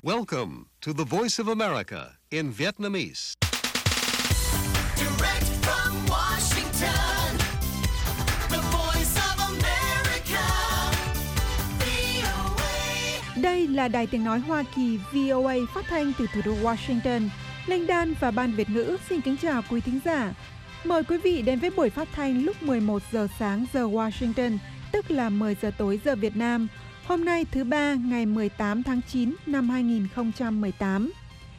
Welcome to the Voice of America in Vietnamese. Direct from Washington, the Voice of America, VOA. Đây là Đài Tiếng Nói Hoa Kỳ VOA phát thanh từ thủ đô Washington. Linh Đan và Ban Việt ngữ xin kính chào quý thính giả. Mời quý vị đến với buổi phát thanh lúc 11 giờ sáng giờ Washington, tức là 10 giờ tối giờ Việt Nam. Hôm nay thứ Ba ngày 18 tháng 9 năm 2018.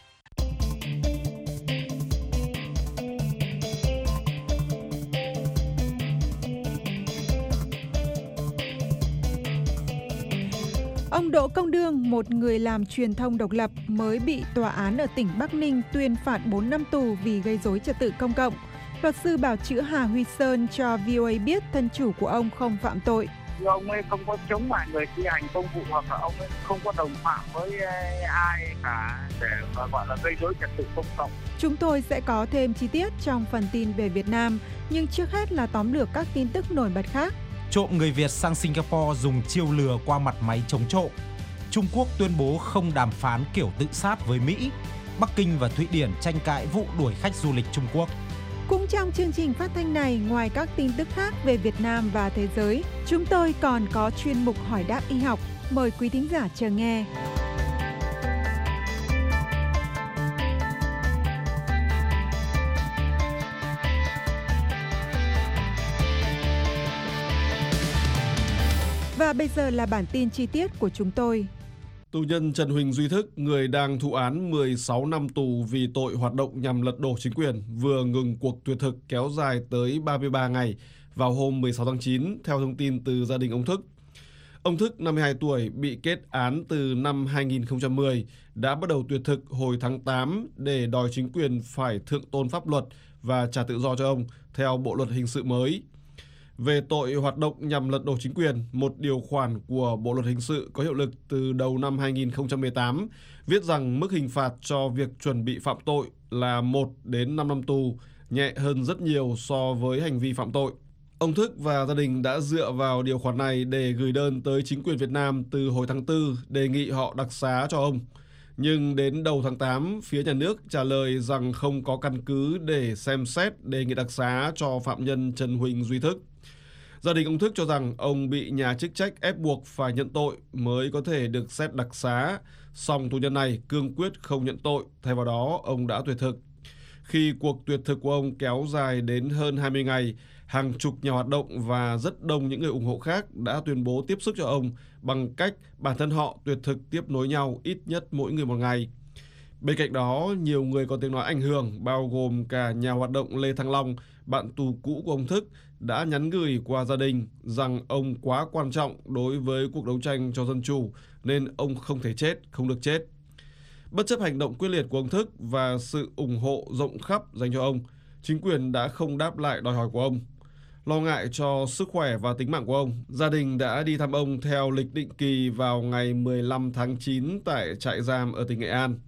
Ông Đỗ Công Đương, một người làm truyền thông độc lập, mới bị tòa án ở tỉnh Bắc Ninh tuyên phạt 4 năm tù vì gây rối trật tự công cộng. Luật sư bào chữa Hà Huy Sơn cho VOA biết thân chủ của ông không phạm tội. Ông ấy không có chống lại người thi hành công vụ, hoặc là ông ấy không có đồng phạm với ai cả để gọi là gây rối trật tự công cộng. Chúng tôi sẽ có thêm chi tiết trong phần tin về Việt Nam, nhưng trước hết là tóm lược các tin tức nổi bật khác. Trộm người Việt sang Singapore dùng chiêu lừa qua mặt máy chống trộm. Trung Quốc tuyên bố không đàm phán kiểu tự sát với Mỹ. Bắc Kinh và Thụy Điển tranh cãi vụ đuổi khách du lịch Trung Quốc. Cũng trong chương trình phát thanh này, ngoài các tin tức khác về Việt Nam và thế giới, chúng tôi còn có chuyên mục hỏi đáp y học. Mời quý thính giả chờ nghe. Và bây giờ là bản tin chi tiết của chúng tôi. Tù nhân Trần Huỳnh Duy Thức, người đang thụ án 16 năm tù vì tội hoạt động nhằm lật đổ chính quyền, vừa ngừng cuộc tuyệt thực kéo dài tới 33 ngày vào hôm 16 tháng 9, theo thông tin từ gia đình ông Thức. Ông Thức, 52 tuổi, bị kết án từ năm 2010, đã bắt đầu tuyệt thực hồi tháng 8 để đòi chính quyền phải thượng tôn pháp luật và trả tự do cho ông, theo Bộ Luật Hình sự mới. Về tội hoạt động nhằm lật đổ chính quyền, một điều khoản của Bộ Luật Hình sự có hiệu lực từ đầu năm 2018 viết rằng mức hình phạt cho việc chuẩn bị phạm tội là 1 đến 5 năm tù, nhẹ hơn rất nhiều so với hành vi phạm tội. Ông Thức và gia đình đã dựa vào điều khoản này để gửi đơn tới chính quyền Việt Nam từ hồi tháng 4 đề nghị họ đặc xá cho ông. Nhưng đến đầu tháng 8, phía nhà nước trả lời rằng không có căn cứ để xem xét đề nghị đặc xá cho phạm nhân Trần Huỳnh Duy Thức. Gia đình ông Thức cho rằng ông bị nhà chức trách ép buộc phải nhận tội mới có thể được xét đặc xá, song tù nhân này cương quyết không nhận tội, thay vào đó ông đã tuyệt thực. Khi cuộc tuyệt thực của ông kéo dài đến hơn 20 ngày, hàng chục nhà hoạt động và rất đông những người ủng hộ khác đã tuyên bố tiếp sức cho ông bằng cách bản thân họ tuyệt thực tiếp nối nhau ít nhất mỗi người một ngày. Bên cạnh đó, nhiều người có tiếng nói ảnh hưởng, bao gồm cả nhà hoạt động Lê Thăng Long, bạn tù cũ của ông Thức, đã nhắn gửi qua gia đình rằng ông quá quan trọng đối với cuộc đấu tranh cho dân chủ nên ông không thể chết, không được chết. Bất chấp hành động quyết liệt của ông Thức và sự ủng hộ rộng khắp dành cho ông, chính quyền đã không đáp lại đòi hỏi của ông. Lo ngại cho sức khỏe và tính mạng của ông, gia đình đã đi thăm ông theo lịch định kỳ vào ngày 15 tháng 9 tại trại giam ở tỉnh Nghệ An.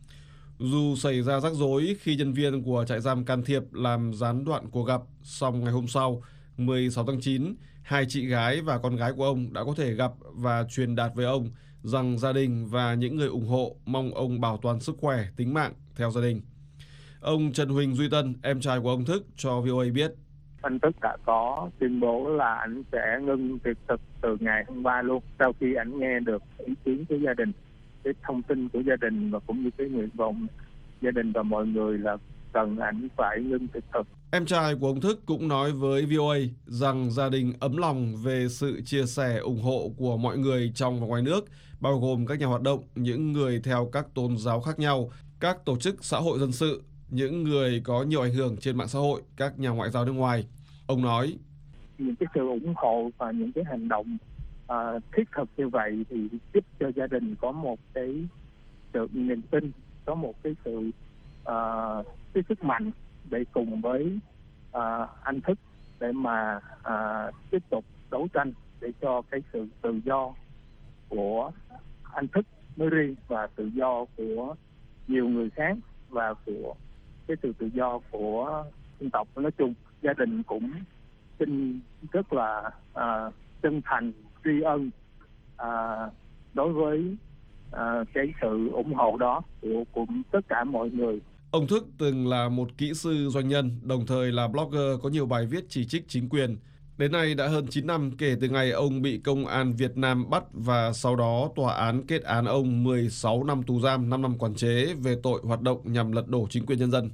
Dù xảy ra rắc rối khi nhân viên của trại giam can thiệp làm gián đoạn cuộc gặp, song ngày hôm sau, 16 tháng 9, hai chị gái và con gái của ông đã có thể gặp và truyền đạt với ông rằng gia đình và những người ủng hộ mong ông bảo toàn sức khỏe, tính mạng, theo gia đình. Ông Trần Huỳnh Duy Tân, em trai của ông Thức, cho VOA biết. Anh Thức đã có tuyên bố là anh sẽ ngưng tuyệt thực từ ngày hôm qua luôn, sau khi anh nghe được ý kiến của gia đình, cái thông tin của gia đình và cũng như cái nguyện vọng gia đình và mọi người là cần anh phải ngưng tuyệt thực. Em trai của ông Thức cũng nói với VOA rằng gia đình ấm lòng về sự chia sẻ ủng hộ của mọi người trong và ngoài nước, bao gồm các nhà hoạt động, những người theo các tôn giáo khác nhau, các tổ chức xã hội dân sự, những người có nhiều ảnh hưởng trên mạng xã hội, các nhà ngoại giao nước ngoài. Ông nói, những cái sự ủng hộ và những cái hành động thiết thực như vậy thì giúp cho gia đình có một cái sự niềm tin, có một cái sự cái sức mạnh để cùng với anh Thức để mà tiếp tục đấu tranh để cho cái sự tự do của anh Thức nói riêng và tự do của nhiều người khác và của cái sự tự do của dân tộc nói chung. Gia đình cũng xin rất là chân thành tri ân đối với cái sự ủng hộ đó của tất cả mọi người. Ông Thức từng là một kỹ sư doanh nhân, đồng thời là blogger có nhiều bài viết chỉ trích chính quyền. Đến nay đã hơn 9 năm kể từ ngày ông bị công an Việt Nam bắt và sau đó tòa án kết án ông 16 năm tù giam, 5 năm quản chế về tội hoạt động nhằm lật đổ chính quyền nhân dân.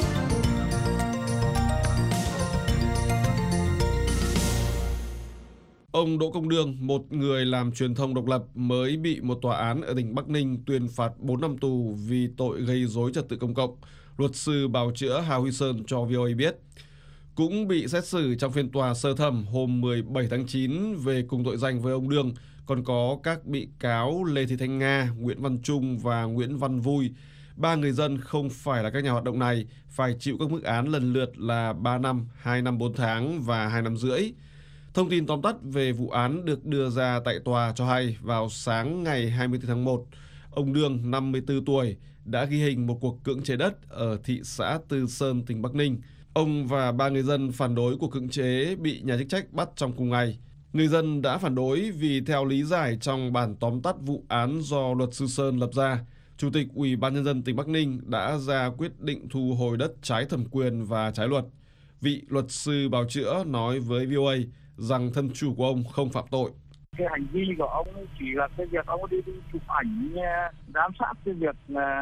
Ông Đỗ Công Đương, một người làm truyền thông độc lập, mới bị một tòa án ở tỉnh Bắc Ninh tuyên phạt 4 năm tù vì tội gây rối trật tự công cộng. Luật sư bào chữa Hà Huy Sơn cho VOA biết. Cũng bị xét xử trong phiên tòa sơ thẩm hôm 17 tháng 9 về cùng tội danh với ông Đương, còn có các bị cáo Lê Thị Thanh Nga, Nguyễn Văn Trung và Nguyễn Văn Vui. 3 người dân không phải là các nhà hoạt động này phải chịu các mức án lần lượt là 3 năm, 2 năm 4 tháng và 2 năm rưỡi. Thông tin tóm tắt về vụ án được đưa ra tại tòa cho hay vào sáng ngày 24 tháng 1, ông Đương, 54 tuổi, đã ghi hình một cuộc cưỡng chế đất ở thị xã Từ Sơn, tỉnh Bắc Ninh. Ông và 3 người dân phản đối cuộc cưỡng chế bị nhà chức trách bắt trong cùng ngày. Người dân đã phản đối vì theo lý giải trong bản tóm tắt vụ án do luật sư Sơn lập ra, Chủ tịch Ủy ban Nhân dân tỉnh Bắc Ninh đã ra quyết định thu hồi đất trái thẩm quyền và trái luật. Vị luật sư bào chữa nói với VOA rằng thân chủ của ông không phạm tội. Cái hành vi của ông chỉ là cái việc ông đi chụp ảnh giám sát cái việc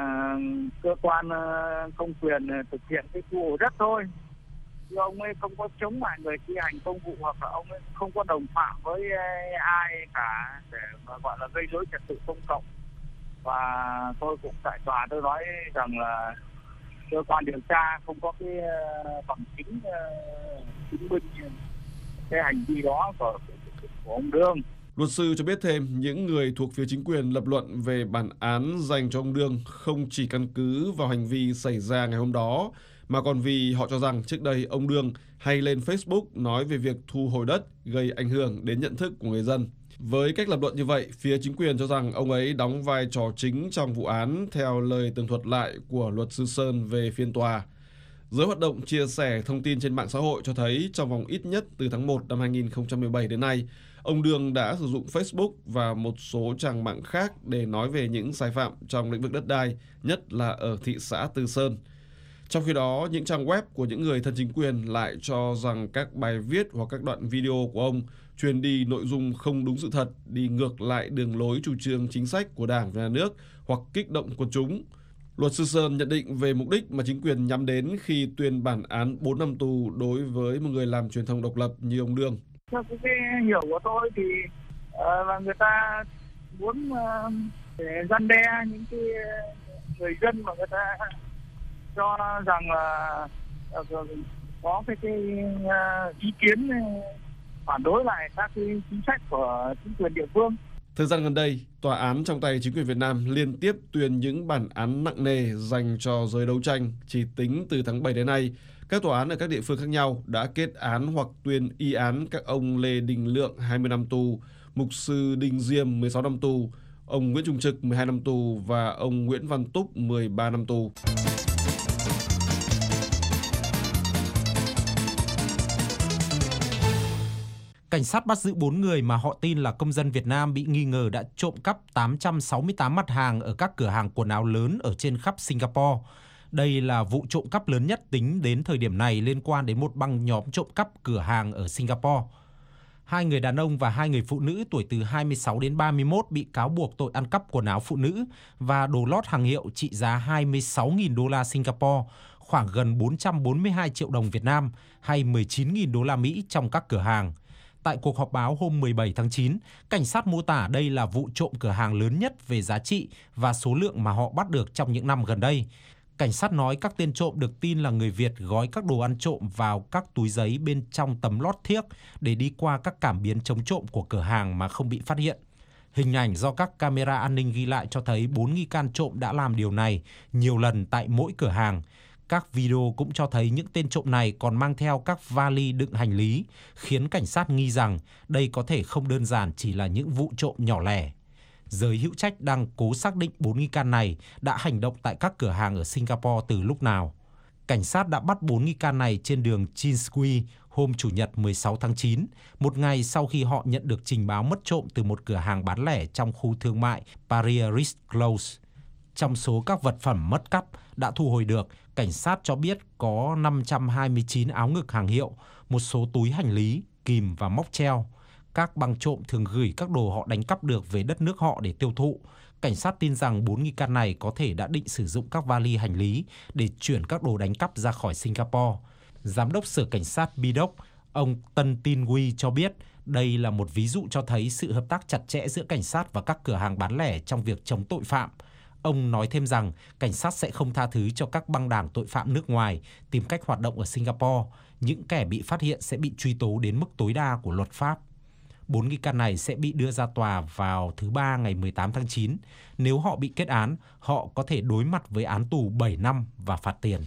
cơ quan công quyền thực hiện cái thu hồi đất thôi. Chứ ông ấy không có chống lại người thi hành công vụ hoặc là ông ấy không có đồng phạm với ai cả để mà gọi là gây rối trật tự công cộng. Và tôi cũng tại tòa tôi nói rằng là cơ quan điều tra không có cái bằng chứng chứng minh cái hành vi đó của ông Đương. Luật sư cho biết thêm những người thuộc phía chính quyền lập luận về bản án dành cho ông Đương không chỉ căn cứ vào hành vi xảy ra ngày hôm đó, mà còn vì họ cho rằng trước đây ông Đương hay lên Facebook nói về việc thu hồi đất gây ảnh hưởng đến nhận thức của người dân. Với cách lập luận như vậy, phía chính quyền cho rằng ông ấy đóng vai trò chính trong vụ án theo lời tường thuật lại của luật sư Sơn về phiên tòa. Giới hoạt động chia sẻ thông tin trên mạng xã hội cho thấy trong vòng ít nhất từ tháng 1 năm 2017 đến nay, ông Đương đã sử dụng Facebook và một số trang mạng khác để nói về những sai phạm trong lĩnh vực đất đai, nhất là ở thị xã Từ Sơn. Trong khi đó, những trang web của những người thân chính quyền lại cho rằng các bài viết hoặc các đoạn video của ông truyền đi nội dung không đúng sự thật, đi ngược lại đường lối chủ trương chính sách của Đảng và Nhà nước hoặc kích động quần chúng. Luật sư Sơn nhận định về mục đích mà chính quyền nhắm đến khi tuyên bản án 4 năm tù đối với một người làm truyền thông độc lập như ông Đương. Theo cái hiểu của tôi thì là người ta muốn để răn đe những cái người dân mà người ta cho rằng là có cái ý kiến phản đối lại các cái chính sách của chính quyền địa phương. Thời gian gần đây, tòa án trong tay chính quyền Việt Nam liên tiếp tuyên những bản án nặng nề dành cho giới đấu tranh. Chỉ tính từ tháng 7 đến nay, các tòa án ở các địa phương khác nhau đã kết án hoặc tuyên y án các ông Lê Đình Lượng 20 năm tù, mục sư Đinh Diêm 16 năm tù, ông Nguyễn Trung Trực 12 năm tù và ông Nguyễn Văn Túc 13 năm tù. Cảnh sát bắt giữ 4 người mà họ tin là công dân Việt Nam bị nghi ngờ đã trộm cắp 868 mặt hàng ở các cửa hàng quần áo lớn ở trên khắp Singapore. Đây là vụ trộm cắp lớn nhất tính đến thời điểm này liên quan đến một băng nhóm trộm cắp cửa hàng ở Singapore. 2 người đàn ông và 2 người phụ nữ tuổi từ 26 đến 31 bị cáo buộc tội ăn cắp quần áo phụ nữ và đồ lót hàng hiệu trị giá 26.000 đô la Singapore, khoảng gần 442 triệu đồng Việt Nam hay 19.000 đô la Mỹ trong các cửa hàng. Tại cuộc họp báo hôm 17 tháng 9, cảnh sát mô tả đây là vụ trộm cửa hàng lớn nhất về giá trị và số lượng mà họ bắt được trong những năm gần đây. Cảnh sát nói các tên trộm được tin là người Việt gói các đồ ăn trộm vào các túi giấy bên trong tấm lót thiếc để đi qua các cảm biến chống trộm của cửa hàng mà không bị phát hiện. Hình ảnh do các camera an ninh ghi lại cho thấy 4 nghi can trộm đã làm điều này nhiều lần tại mỗi cửa hàng. Các video cũng cho thấy những tên trộm này còn mang theo các vali đựng hành lý, khiến cảnh sát nghi rằng đây có thể không đơn giản chỉ là những vụ trộm nhỏ lẻ. Giới hữu trách đang cố xác định 4 nghi can này đã hành động tại các cửa hàng ở Singapore từ lúc nào. Cảnh sát đã bắt 4 nghi can này trên đường Chin Square hôm Chủ nhật 16 tháng 9, một ngày sau khi họ nhận được trình báo mất trộm từ một cửa hàng bán lẻ trong khu thương mại Paris Close. Trong số các vật phẩm mất cắp đã thu hồi được, cảnh sát cho biết có 529 áo ngực hàng hiệu, một số túi hành lý, kìm và móc treo. Các băng trộm thường gửi các đồ họ đánh cắp được về đất nước họ để tiêu thụ. Cảnh sát tin rằng 4 nghi can này có thể đã định sử dụng các vali hành lý để chuyển các đồ đánh cắp ra khỏi Singapore. Giám đốc Sở Cảnh sát Bidok, ông Tân Tin Huy cho biết đây là một ví dụ cho thấy sự hợp tác chặt chẽ giữa cảnh sát và các cửa hàng bán lẻ trong việc chống tội phạm. Ông nói thêm rằng cảnh sát sẽ không tha thứ cho các băng đảng tội phạm nước ngoài tìm cách hoạt động ở Singapore. Những kẻ bị phát hiện sẽ bị truy tố đến mức tối đa của luật pháp. 4 nghi can này sẽ bị đưa ra tòa vào thứ Ba ngày 18 tháng 9. Nếu họ bị kết án, họ có thể đối mặt với án tù 7 năm và phạt tiền.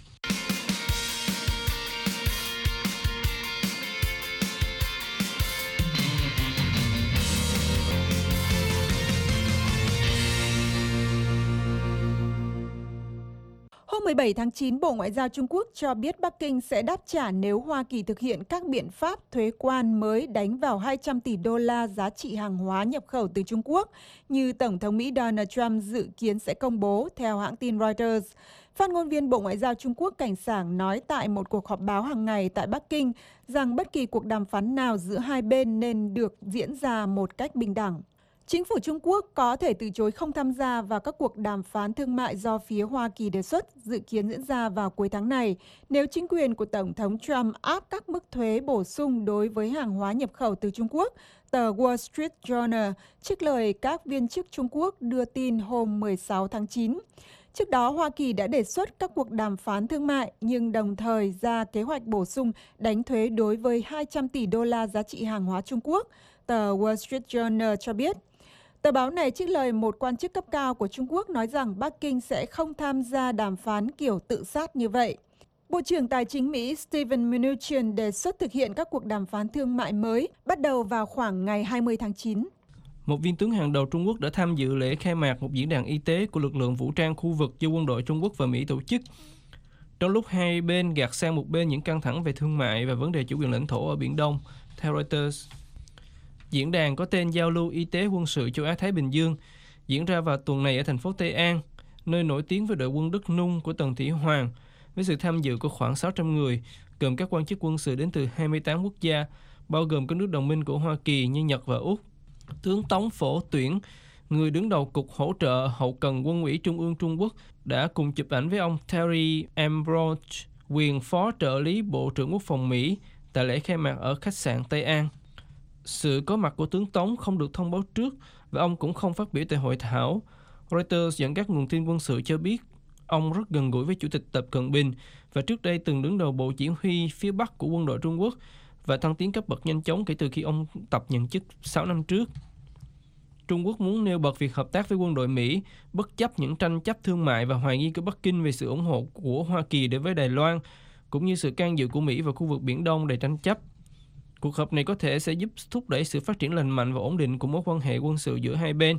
Hôm 17 tháng 9, Bộ Ngoại giao Trung Quốc cho biết Bắc Kinh sẽ đáp trả nếu Hoa Kỳ thực hiện các biện pháp thuế quan mới đánh vào 200 tỷ đô la giá trị hàng hóa nhập khẩu từ Trung Quốc, như Tổng thống Mỹ Donald Trump dự kiến sẽ công bố, theo hãng tin Reuters. Phát ngôn viên Bộ Ngoại giao Trung Quốc Cảnh Sảng nói tại một cuộc họp báo hàng ngày tại Bắc Kinh rằng bất kỳ cuộc đàm phán nào giữa hai bên nên được diễn ra một cách bình đẳng. Chính phủ Trung Quốc có thể từ chối không tham gia vào các cuộc đàm phán thương mại do phía Hoa Kỳ đề xuất, dự kiến diễn ra vào cuối tháng này, nếu chính quyền của Tổng thống Trump áp các mức thuế bổ sung đối với hàng hóa nhập khẩu từ Trung Quốc, tờ Wall Street Journal trích lời các viên chức Trung Quốc đưa tin hôm 16 tháng 9. Trước đó, Hoa Kỳ đã đề xuất các cuộc đàm phán thương mại, nhưng đồng thời ra kế hoạch bổ sung đánh thuế đối với 200 tỷ đô la giá trị hàng hóa Trung Quốc, tờ Wall Street Journal cho biết. Tờ báo này trích lời một quan chức cấp cao của Trung Quốc nói rằng Bắc Kinh sẽ không tham gia đàm phán kiểu tự sát như vậy. Bộ trưởng Tài chính Mỹ Steven Mnuchin đề xuất thực hiện các cuộc đàm phán thương mại mới bắt đầu vào khoảng ngày 20 tháng 9. Một viên tướng hàng đầu Trung Quốc đã tham dự lễ khai mạc một diễn đàn y tế của lực lượng vũ trang khu vực do quân đội Trung Quốc và Mỹ tổ chức. Trong lúc hai bên gạt sang một bên những căng thẳng về thương mại và vấn đề chủ quyền lãnh thổ ở Biển Đông, theo Reuters. Diễn đàn có tên Giao lưu Y tế quân sự châu Á-Thái Bình Dương diễn ra vào tuần này ở thành phố Tây An, nơi nổi tiếng với đội quân Đức Nung của Tần Thủy Hoàng, với sự tham dự của khoảng 600 người, gồm các quan chức quân sự đến từ 28 quốc gia, bao gồm các nước đồng minh của Hoa Kỳ như Nhật và Úc. Tướng Tống Phổ Tuyển, người đứng đầu Cục Hỗ trợ Hậu cần Quân ủy Trung ương Trung Quốc, đã cùng chụp ảnh với ông Terry Ambrose, quyền Phó trợ lý Bộ trưởng Quốc phòng Mỹ, tại lễ khai mạc ở khách sạn Tây An. Sự có mặt của tướng Tống không được thông báo trước và ông cũng không phát biểu tại hội thảo. Reuters dẫn các nguồn tin quân sự cho biết ông rất gần gũi với Chủ tịch Tập Cận Bình và trước đây từng đứng đầu Bộ Chỉ huy phía Bắc của quân đội Trung Quốc và thăng tiến cấp bậc nhanh chóng kể từ khi ông Tập nhận chức 6 năm trước. Trung Quốc muốn nêu bật việc hợp tác với quân đội Mỹ, bất chấp những tranh chấp thương mại và hoài nghi của Bắc Kinh về sự ủng hộ của Hoa Kỳ đối với Đài Loan, cũng như sự can dự của Mỹ vào khu vực Biển Đông đầy tranh chấp. Cuộc họp này có thể sẽ giúp thúc đẩy sự phát triển lành mạnh và ổn định của mối quan hệ quân sự giữa hai bên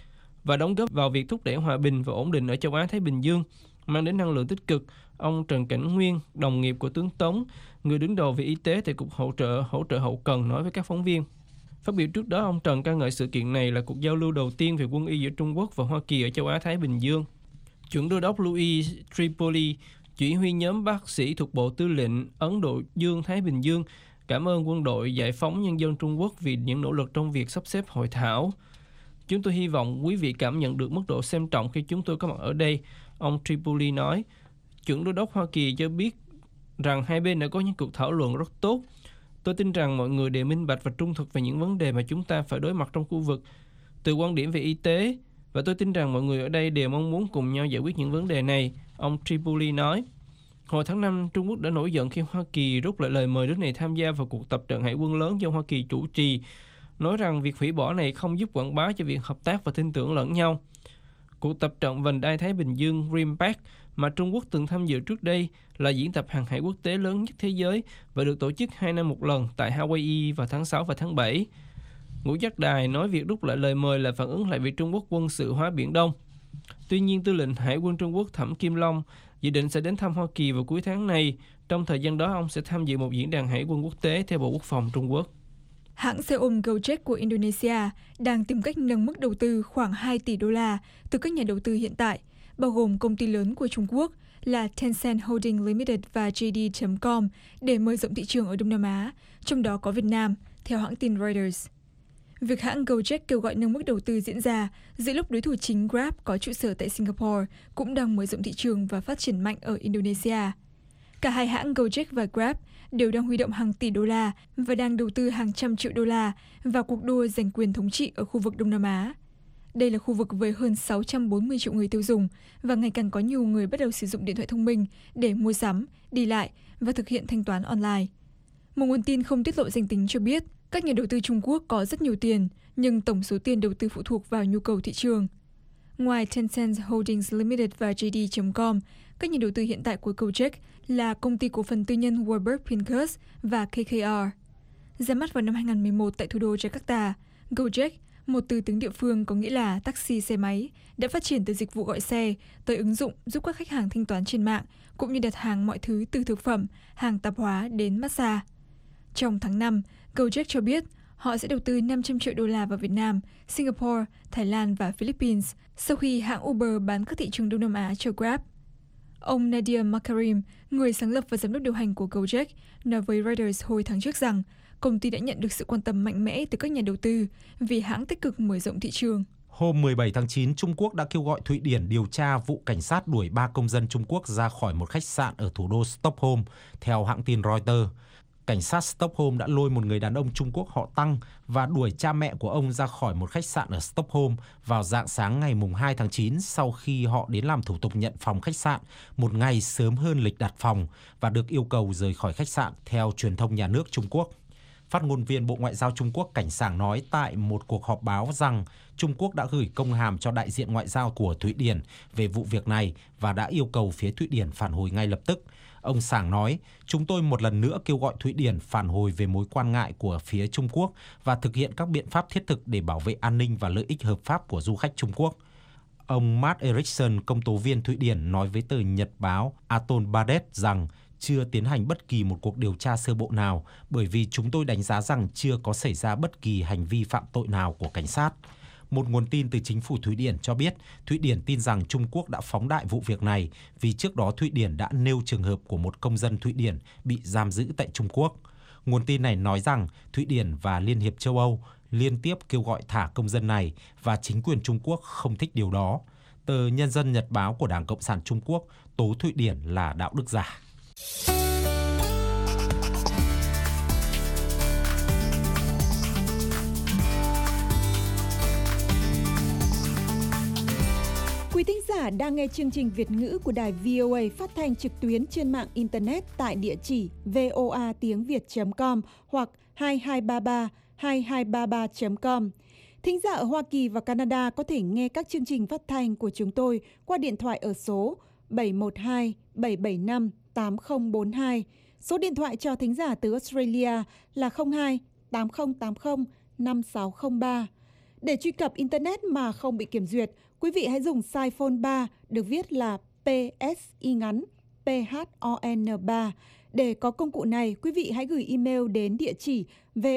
và đóng góp vào việc thúc đẩy hòa bình và ổn định ở châu Á-Thái Bình Dương, mang đến năng lượng tích cực, ông Trần Cảnh Nguyên, đồng nghiệp của tướng Tống, người đứng đầu về y tế tại Cục Hỗ trợ Hậu cần nói với các phóng viên. Phát biểu trước đó, ông Trần ca ngợi sự kiện này là cuộc giao lưu đầu tiên về quân y giữa Trung Quốc và Hoa Kỳ ở châu Á-Thái Bình Dương. Chuẩn đô đốc Louis Tripoli, chỉ huy nhóm bác sĩ thuộc Bộ Tư lệnh Ấn Độ Dương-Thái Bình Dương, cảm ơn quân đội giải phóng nhân dân Trung Quốc vì những nỗ lực trong việc sắp xếp hội thảo. Chúng tôi hy vọng quý vị cảm nhận được mức độ xem trọng khi chúng tôi có mặt ở đây, ông Tripoli nói. Chuẩn đô đốc Hoa Kỳ cho biết rằng hai bên đã có những cuộc thảo luận rất tốt. Tôi tin rằng mọi người đều minh bạch và trung thực về những vấn đề mà chúng ta phải đối mặt trong khu vực, từ quan điểm về y tế, và tôi tin rằng mọi người ở đây đều mong muốn cùng nhau giải quyết những vấn đề này, ông Tripoli nói. Hồi tháng 5, Trung Quốc đã nổi giận khi Hoa Kỳ rút lại lời mời nước này tham gia vào cuộc tập trận hải quân lớn do Hoa Kỳ chủ trì, nói rằng việc hủy bỏ này không giúp quảng bá cho việc hợp tác và tin tưởng lẫn nhau. Cuộc tập trận vành đai Thái Bình Dương RIMPAC mà Trung Quốc từng tham dự trước đây là diễn tập hàng hải quốc tế lớn nhất thế giới và được tổ chức 2 năm một lần tại Hawaii vào tháng 6 và tháng 7. Ngũ Giác Đài nói việc rút lại lời mời là phản ứng lại việc Trung Quốc quân sự hóa Biển Đông. Tuy nhiên, Tư lệnh Hải quân Trung Quốc Thẩm Kim Long dự định sẽ đến thăm Hoa Kỳ vào cuối tháng này. Trong thời gian đó, ông sẽ tham dự một diễn đàn hải quân quốc tế theo Bộ Quốc phòng Trung Quốc. Hãng xe ôm Gojek của Indonesia đang tìm cách nâng mức đầu tư khoảng 2 tỷ đô la từ các nhà đầu tư hiện tại, bao gồm công ty lớn của Trung Quốc là Tencent Holding Limited và JD.com để mở rộng thị trường ở Đông Nam Á, trong đó có Việt Nam, theo hãng tin Reuters. Việc hãng Gojek kêu gọi nâng mức đầu tư diễn ra giữa lúc đối thủ chính Grab có trụ sở tại Singapore cũng đang mở rộng thị trường và phát triển mạnh ở Indonesia. Cả hai hãng Gojek và Grab đều đang huy động hàng tỷ đô la và đang đầu tư hàng trăm triệu đô la vào cuộc đua giành quyền thống trị ở khu vực Đông Nam Á. Đây là khu vực với hơn 640 triệu người tiêu dùng và ngày càng có nhiều người bắt đầu sử dụng điện thoại thông minh để mua sắm, đi lại và thực hiện thanh toán online. Một nguồn tin không tiết lộ danh tính cho biết các nhà đầu tư Trung Quốc có rất nhiều tiền, nhưng tổng số tiền đầu tư phụ thuộc vào nhu cầu thị trường. Ngoài Tencent Holdings Limited và JD.com, các nhà đầu tư hiện tại của Gojek là công ty cổ phần tư nhân Warburg Pincus và KKR. Ra mắt vào năm 2011 tại thủ đô Jakarta, Gojek, một từ tiếng địa phương có nghĩa là taxi xe máy, đã phát triển từ dịch vụ gọi xe tới ứng dụng giúp các khách hàng thanh toán trên mạng, cũng như đặt hàng mọi thứ từ thực phẩm, hàng tạp hóa đến massage. Trong tháng 5, Gojek cho biết họ sẽ đầu tư 500 triệu đô la vào Việt Nam, Singapore, Thái Lan và Philippines sau khi hãng Uber bán các thị trường Đông Nam Á cho Grab. Ông Nadir Makarim, người sáng lập và giám đốc điều hành của Gojek, nói với Reuters hồi tháng trước rằng công ty đã nhận được sự quan tâm mạnh mẽ từ các nhà đầu tư vì hãng tích cực mở rộng thị trường. Hôm 17 tháng 9, Trung Quốc đã kêu gọi Thụy Điển điều tra vụ cảnh sát đuổi 3 công dân Trung Quốc ra khỏi một khách sạn ở thủ đô Stockholm, theo hãng tin Reuters. Cảnh sát Stockholm đã lôi một người đàn ông Trung Quốc họ Tăng và đuổi cha mẹ của ông ra khỏi một khách sạn ở Stockholm vào rạng sáng ngày 2 tháng 9 sau khi họ đến làm thủ tục nhận phòng khách sạn một ngày sớm hơn lịch đặt phòng và được yêu cầu rời khỏi khách sạn, theo truyền thông nhà nước Trung Quốc. Phát ngôn viên Bộ Ngoại giao Trung Quốc Cảnh Sảng nói tại một cuộc họp báo rằng Trung Quốc đã gửi công hàm cho đại diện ngoại giao của Thụy Điển về vụ việc này và đã yêu cầu phía Thụy Điển phản hồi ngay lập tức. Ông Sảng nói, chúng tôi một lần nữa kêu gọi Thụy Điển phản hồi về mối quan ngại của phía Trung Quốc và thực hiện các biện pháp thiết thực để bảo vệ an ninh và lợi ích hợp pháp của du khách Trung Quốc. Ông Matt Eriksson, công tố viên Thụy Điển, nói với tờ Nhật báo Aftonbladet rằng chưa tiến hành bất kỳ một cuộc điều tra sơ bộ nào bởi vì chúng tôi đánh giá rằng chưa có xảy ra bất kỳ hành vi phạm tội nào của cảnh sát. Một nguồn tin từ chính phủ Thụy Điển cho biết Thụy Điển tin rằng Trung Quốc đã phóng đại vụ việc này vì trước đó Thụy Điển đã nêu trường hợp của một công dân Thụy Điển bị giam giữ tại Trung Quốc. Nguồn tin này nói rằng Thụy Điển và Liên hiệp châu Âu liên tiếp kêu gọi thả công dân này và chính quyền Trung Quốc không thích điều đó. Tờ Nhân dân Nhật báo của Đảng Cộng sản Trung Quốc tố Thụy Điển là đạo đức giả. Quý thính giả đang nghe chương trình Việt ngữ của đài VOA phát thanh trực tuyến trên mạng Internet tại địa chỉ voatiengviet.com hoặc 2233 Thính giả ở Hoa Kỳ và Canada có thể nghe các chương trình phát thanh của chúng tôi qua điện thoại ở số 712-775-8042. Số điện thoại cho thính giả từ Australia là 02-8080-5603. Để truy cập Internet mà không bị kiểm duyệt, quý vị hãy dùng size phone 3 được viết là PSI ngắn PHON3. Để có công cụ này, quý vị hãy gửi email đến địa chỉ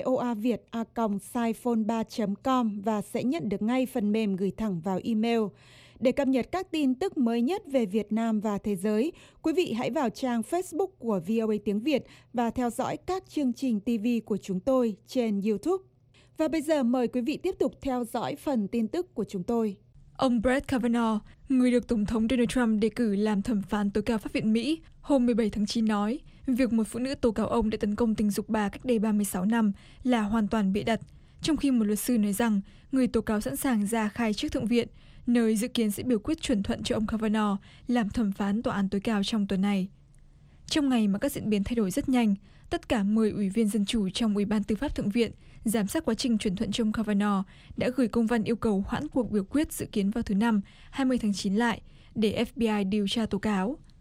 voaviet@siphone3.com và sẽ nhận được ngay phần mềm gửi thẳng vào email. Để cập nhật các tin tức mới nhất về Việt Nam và thế giới, quý vị hãy vào trang Facebook của VOA Tiếng Việt và theo dõi các chương trình TV của chúng tôi trên YouTube. Và bây giờ mời quý vị tiếp tục theo dõi phần tin tức của chúng tôi. Ông Brett Kavanaugh, người được Tổng thống Donald Trump đề cử làm thẩm phán tối cao Pháp viện Mỹ, hôm 17 tháng 9 nói, việc một phụ nữ tố cáo ông đã tấn công tình dục bà cách đây 36 năm là hoàn toàn bịa đặt, trong khi một luật sư nói rằng người tố cáo sẵn sàng ra khai trước Thượng viện, nơi dự kiến sẽ biểu quyết chuẩn thuận cho ông Kavanaugh làm thẩm phán tòa án tối cao trong tuần này. Trong ngày mà các diễn biến thay đổi rất nhanh, tất cả 10 ủy viên dân chủ trong Ủy ban Tư pháp Thượng viện giám sát quá trình chuẩn thuận cho ông Kavanaugh đã gửi công văn yêu cầu hoãn cuộc biểu quyết dự kiến vào thứ Năm, 20 tháng 9 lại, để FBI điều tra tố cáo.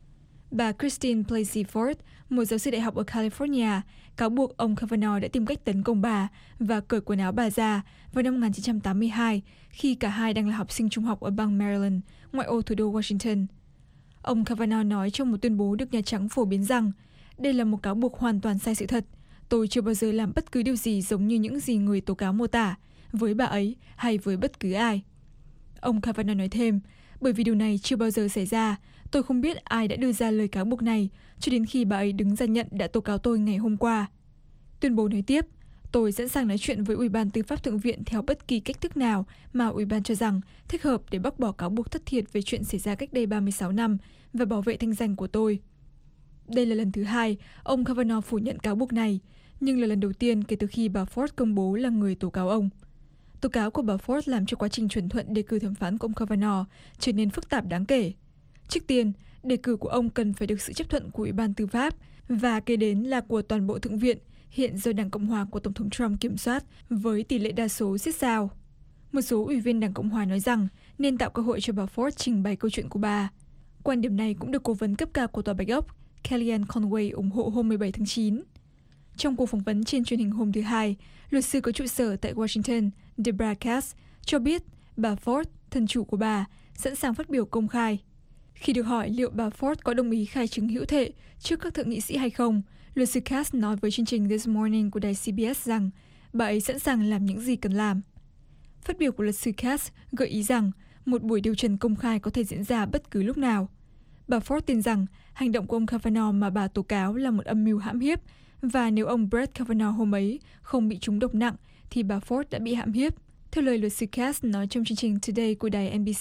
Bà Christine Blasey Ford, một giáo sư đại học ở California, cáo buộc ông Kavanaugh đã tìm cách tấn công bà và cởi quần áo bà ra vào năm 1982 khi cả hai đang là học sinh trung học ở bang Maryland, ngoại ô thủ đô Washington. Ông Kavanaugh nói trong một tuyên bố được Nhà Trắng phổ biến rằng đây là một cáo buộc hoàn toàn sai sự thật. Tôi chưa bao giờ làm bất cứ điều gì giống như những gì người tố cáo mô tả với bà ấy hay với bất cứ ai. Ông Kavanaugh nói thêm, bởi vì điều này chưa bao giờ xảy ra, tôi không biết ai đã đưa ra lời cáo buộc này cho đến khi bà ấy đứng ra nhận đã tố cáo tôi ngày hôm qua. Tuyên bố nói tiếp, tôi sẵn sàng nói chuyện với Ủy ban Tư pháp Thượng viện theo bất kỳ cách thức nào mà Ủy ban cho rằng thích hợp để bác bỏ cáo buộc thất thiệt về chuyện xảy ra cách đây 36 năm và bảo vệ thanh danh của tôi. Đây là lần thứ hai ông Kavanaugh phủ nhận cáo buộc này, nhưng là lần đầu tiên kể từ khi bà Ford công bố là người tố cáo ông. Tố cáo của bà Ford làm cho quá trình chuẩn thuận đề cử thẩm phán của ông Kavanaugh trở nên phức tạp đáng kể. Trước tiên, đề cử của ông cần phải được sự chấp thuận của Ủy ban Tư pháp và kế đến là của toàn bộ Thượng viện, hiện do Đảng Cộng hòa của Tổng thống Trump kiểm soát với tỷ lệ đa số siết sao. Một số ủy viên Đảng Cộng hòa nói rằng nên tạo cơ hội cho bà Ford trình bày câu chuyện của bà. Quan điểm này cũng được cố vấn cấp cao của Tòa Bạch Ốc Kellyanne Conway ủng hộ hôm 17 tháng 9. Trong cuộc phỏng vấn trên truyền hình hôm thứ Hai, luật sư có trụ sở tại Washington, Deborah Katz, cho biết bà Ford, thân chủ của bà, sẵn sàng phát biểu công khai. Khi được hỏi liệu bà Ford có đồng ý khai chứng hữu thệ trước các thượng nghị sĩ hay không, luật sư Katz nói với chương trình This Morning của đài CBS rằng bà ấy sẵn sàng làm những gì cần làm. Phát biểu của luật sư Katz gợi ý rằng một buổi điều trần công khai có thể diễn ra bất cứ lúc nào. Bà Ford tin rằng hành động của ông Kavanaugh mà bà tố cáo là một âm mưu hãm hiếp, và nếu ông Brett Kavanaugh hôm ấy không bị trúng độc nặng thì bà Ford đã bị hãm hiếp, theo lời luật sư Katz nói trong chương trình Today của đài NBC.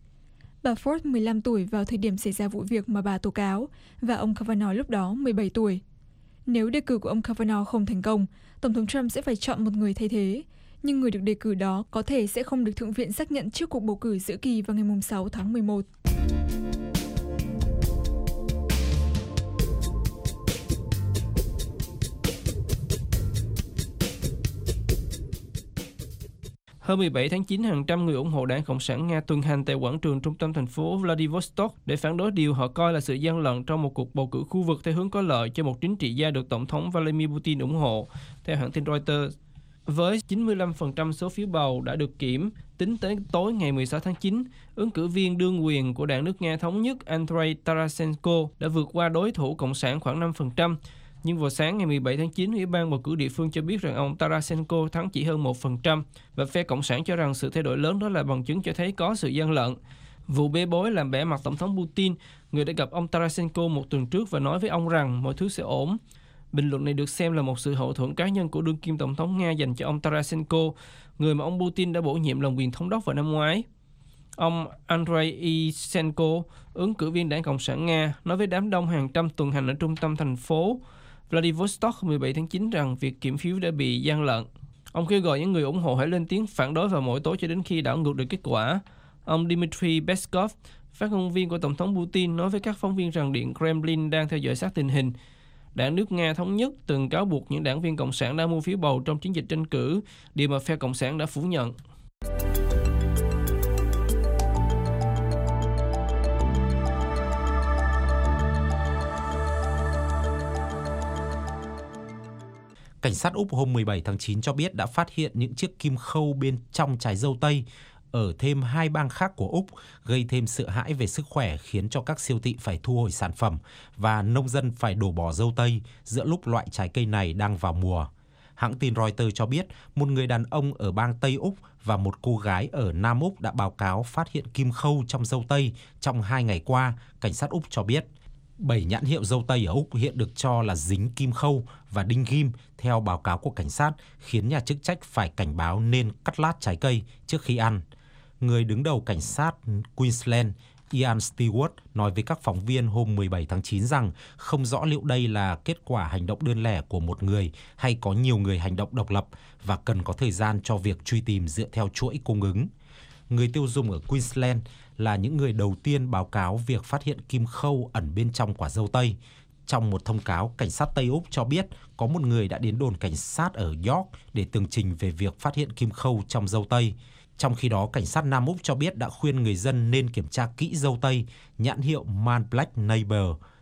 Bà Ford 15 tuổi vào thời điểm xảy ra vụ việc mà bà tố cáo, và ông Kavanaugh lúc đó 17 tuổi. Nếu đề cử của ông Kavanaugh không thành công, Tổng thống Trump sẽ phải chọn một người thay thế, nhưng người được đề cử đó có thể sẽ không được Thượng viện xác nhận trước cuộc bầu cử giữa kỳ vào ngày 6 tháng 11. Hôm 17 tháng 9, hàng trăm người ủng hộ Đảng Cộng sản Nga tuần hành tại quảng trường trung tâm thành phố Vladivostok để phản đối điều họ coi là sự gian lận trong một cuộc bầu cử khu vực theo hướng có lợi cho một chính trị gia được Tổng thống Vladimir Putin ủng hộ, theo hãng tin Reuters. Với 95% số phiếu bầu đã được kiểm, tính tới tối ngày 16 tháng 9, ứng cử viên đương quyền của Đảng nước Nga Thống nhất Andrei Tarasenko đã vượt qua đối thủ Cộng sản khoảng 5%. Nhưng vào sáng ngày 17 tháng 9, Ủy ban bầu cử địa phương cho biết rằng ông Tarasenko thắng chỉ hơn 1%, và phe Cộng sản cho rằng sự thay đổi lớn đó là bằng chứng cho thấy có sự gian lận. Vụ bê bối làm bẽ mặt Tổng thống Putin, người đã gặp ông Tarasenko một tuần trước và nói với ông rằng mọi thứ sẽ ổn. Bình luận này được xem là một sự hậu thuẫn cá nhân của đương kim Tổng thống Nga dành cho ông Tarasenko, người mà ông Putin đã bổ nhiệm làm quyền thống đốc vào năm ngoái. Ông Andrei Isenko, ứng cử viên Đảng Cộng sản Nga, nói với đám đông hàng trăm tuần hành ở trung tâm thành phố Vladivostok 17 tháng 9 rằng việc kiểm phiếu đã bị gian lận. Ông kêu gọi những người ủng hộ hãy lên tiếng phản đối vào mỗi tối cho đến khi đảo ngược được kết quả. Ông Dmitry Peskov, phát ngôn viên của Tổng thống Putin, nói với các phóng viên rằng Điện Kremlin đang theo dõi sát tình hình. Đảng nước Nga Thống nhất từng cáo buộc những đảng viên Cộng sản đã mua phiếu bầu trong chiến dịch tranh cử, điều mà phe Cộng sản đã phủ nhận. Cảnh sát Úc hôm 17 tháng 9 cho biết đã phát hiện những chiếc kim khâu bên trong trái dâu tây ở thêm 2 bang khác của Úc, gây thêm sợ hãi về sức khỏe, khiến cho các siêu thị phải thu hồi sản phẩm và nông dân phải đổ bỏ dâu tây giữa lúc loại trái cây này đang vào mùa. Hãng tin Reuters cho biết một người đàn ông ở bang Tây Úc và một cô gái ở Nam Úc đã báo cáo phát hiện kim khâu trong dâu tây trong 2 ngày qua, cảnh sát Úc cho biết. 7 nhãn hiệu dâu tây ở Úc hiện được cho là dính kim khâu và đinh ghim, theo báo cáo của cảnh sát, khiến nhà chức trách phải cảnh báo nên cắt lát trái cây trước khi ăn. Người đứng đầu cảnh sát Queensland, Ian Stewart, nói với các phóng viên hôm 17 tháng 9 rằng không rõ liệu đây là kết quả hành động đơn lẻ của một người hay có nhiều người hành động độc lập, và cần có thời gian cho việc truy tìm dựa theo chuỗi cung ứng. Người tiêu dùng ở Queensland là những người đầu tiên báo cáo việc phát hiện kim khâu ẩn bên trong quả dâu tây. Trong một thông cáo, cảnh sát Tây Úc cho biết có một người đã đến đồn cảnh sát ở York để tường trình về việc phát hiện kim khâu trong dâu tây. Trong khi đó, cảnh sát Nam Úc cho biết đã khuyên người dân nên kiểm tra kỹ dâu tây nhãn hiệu Man Black Neighbor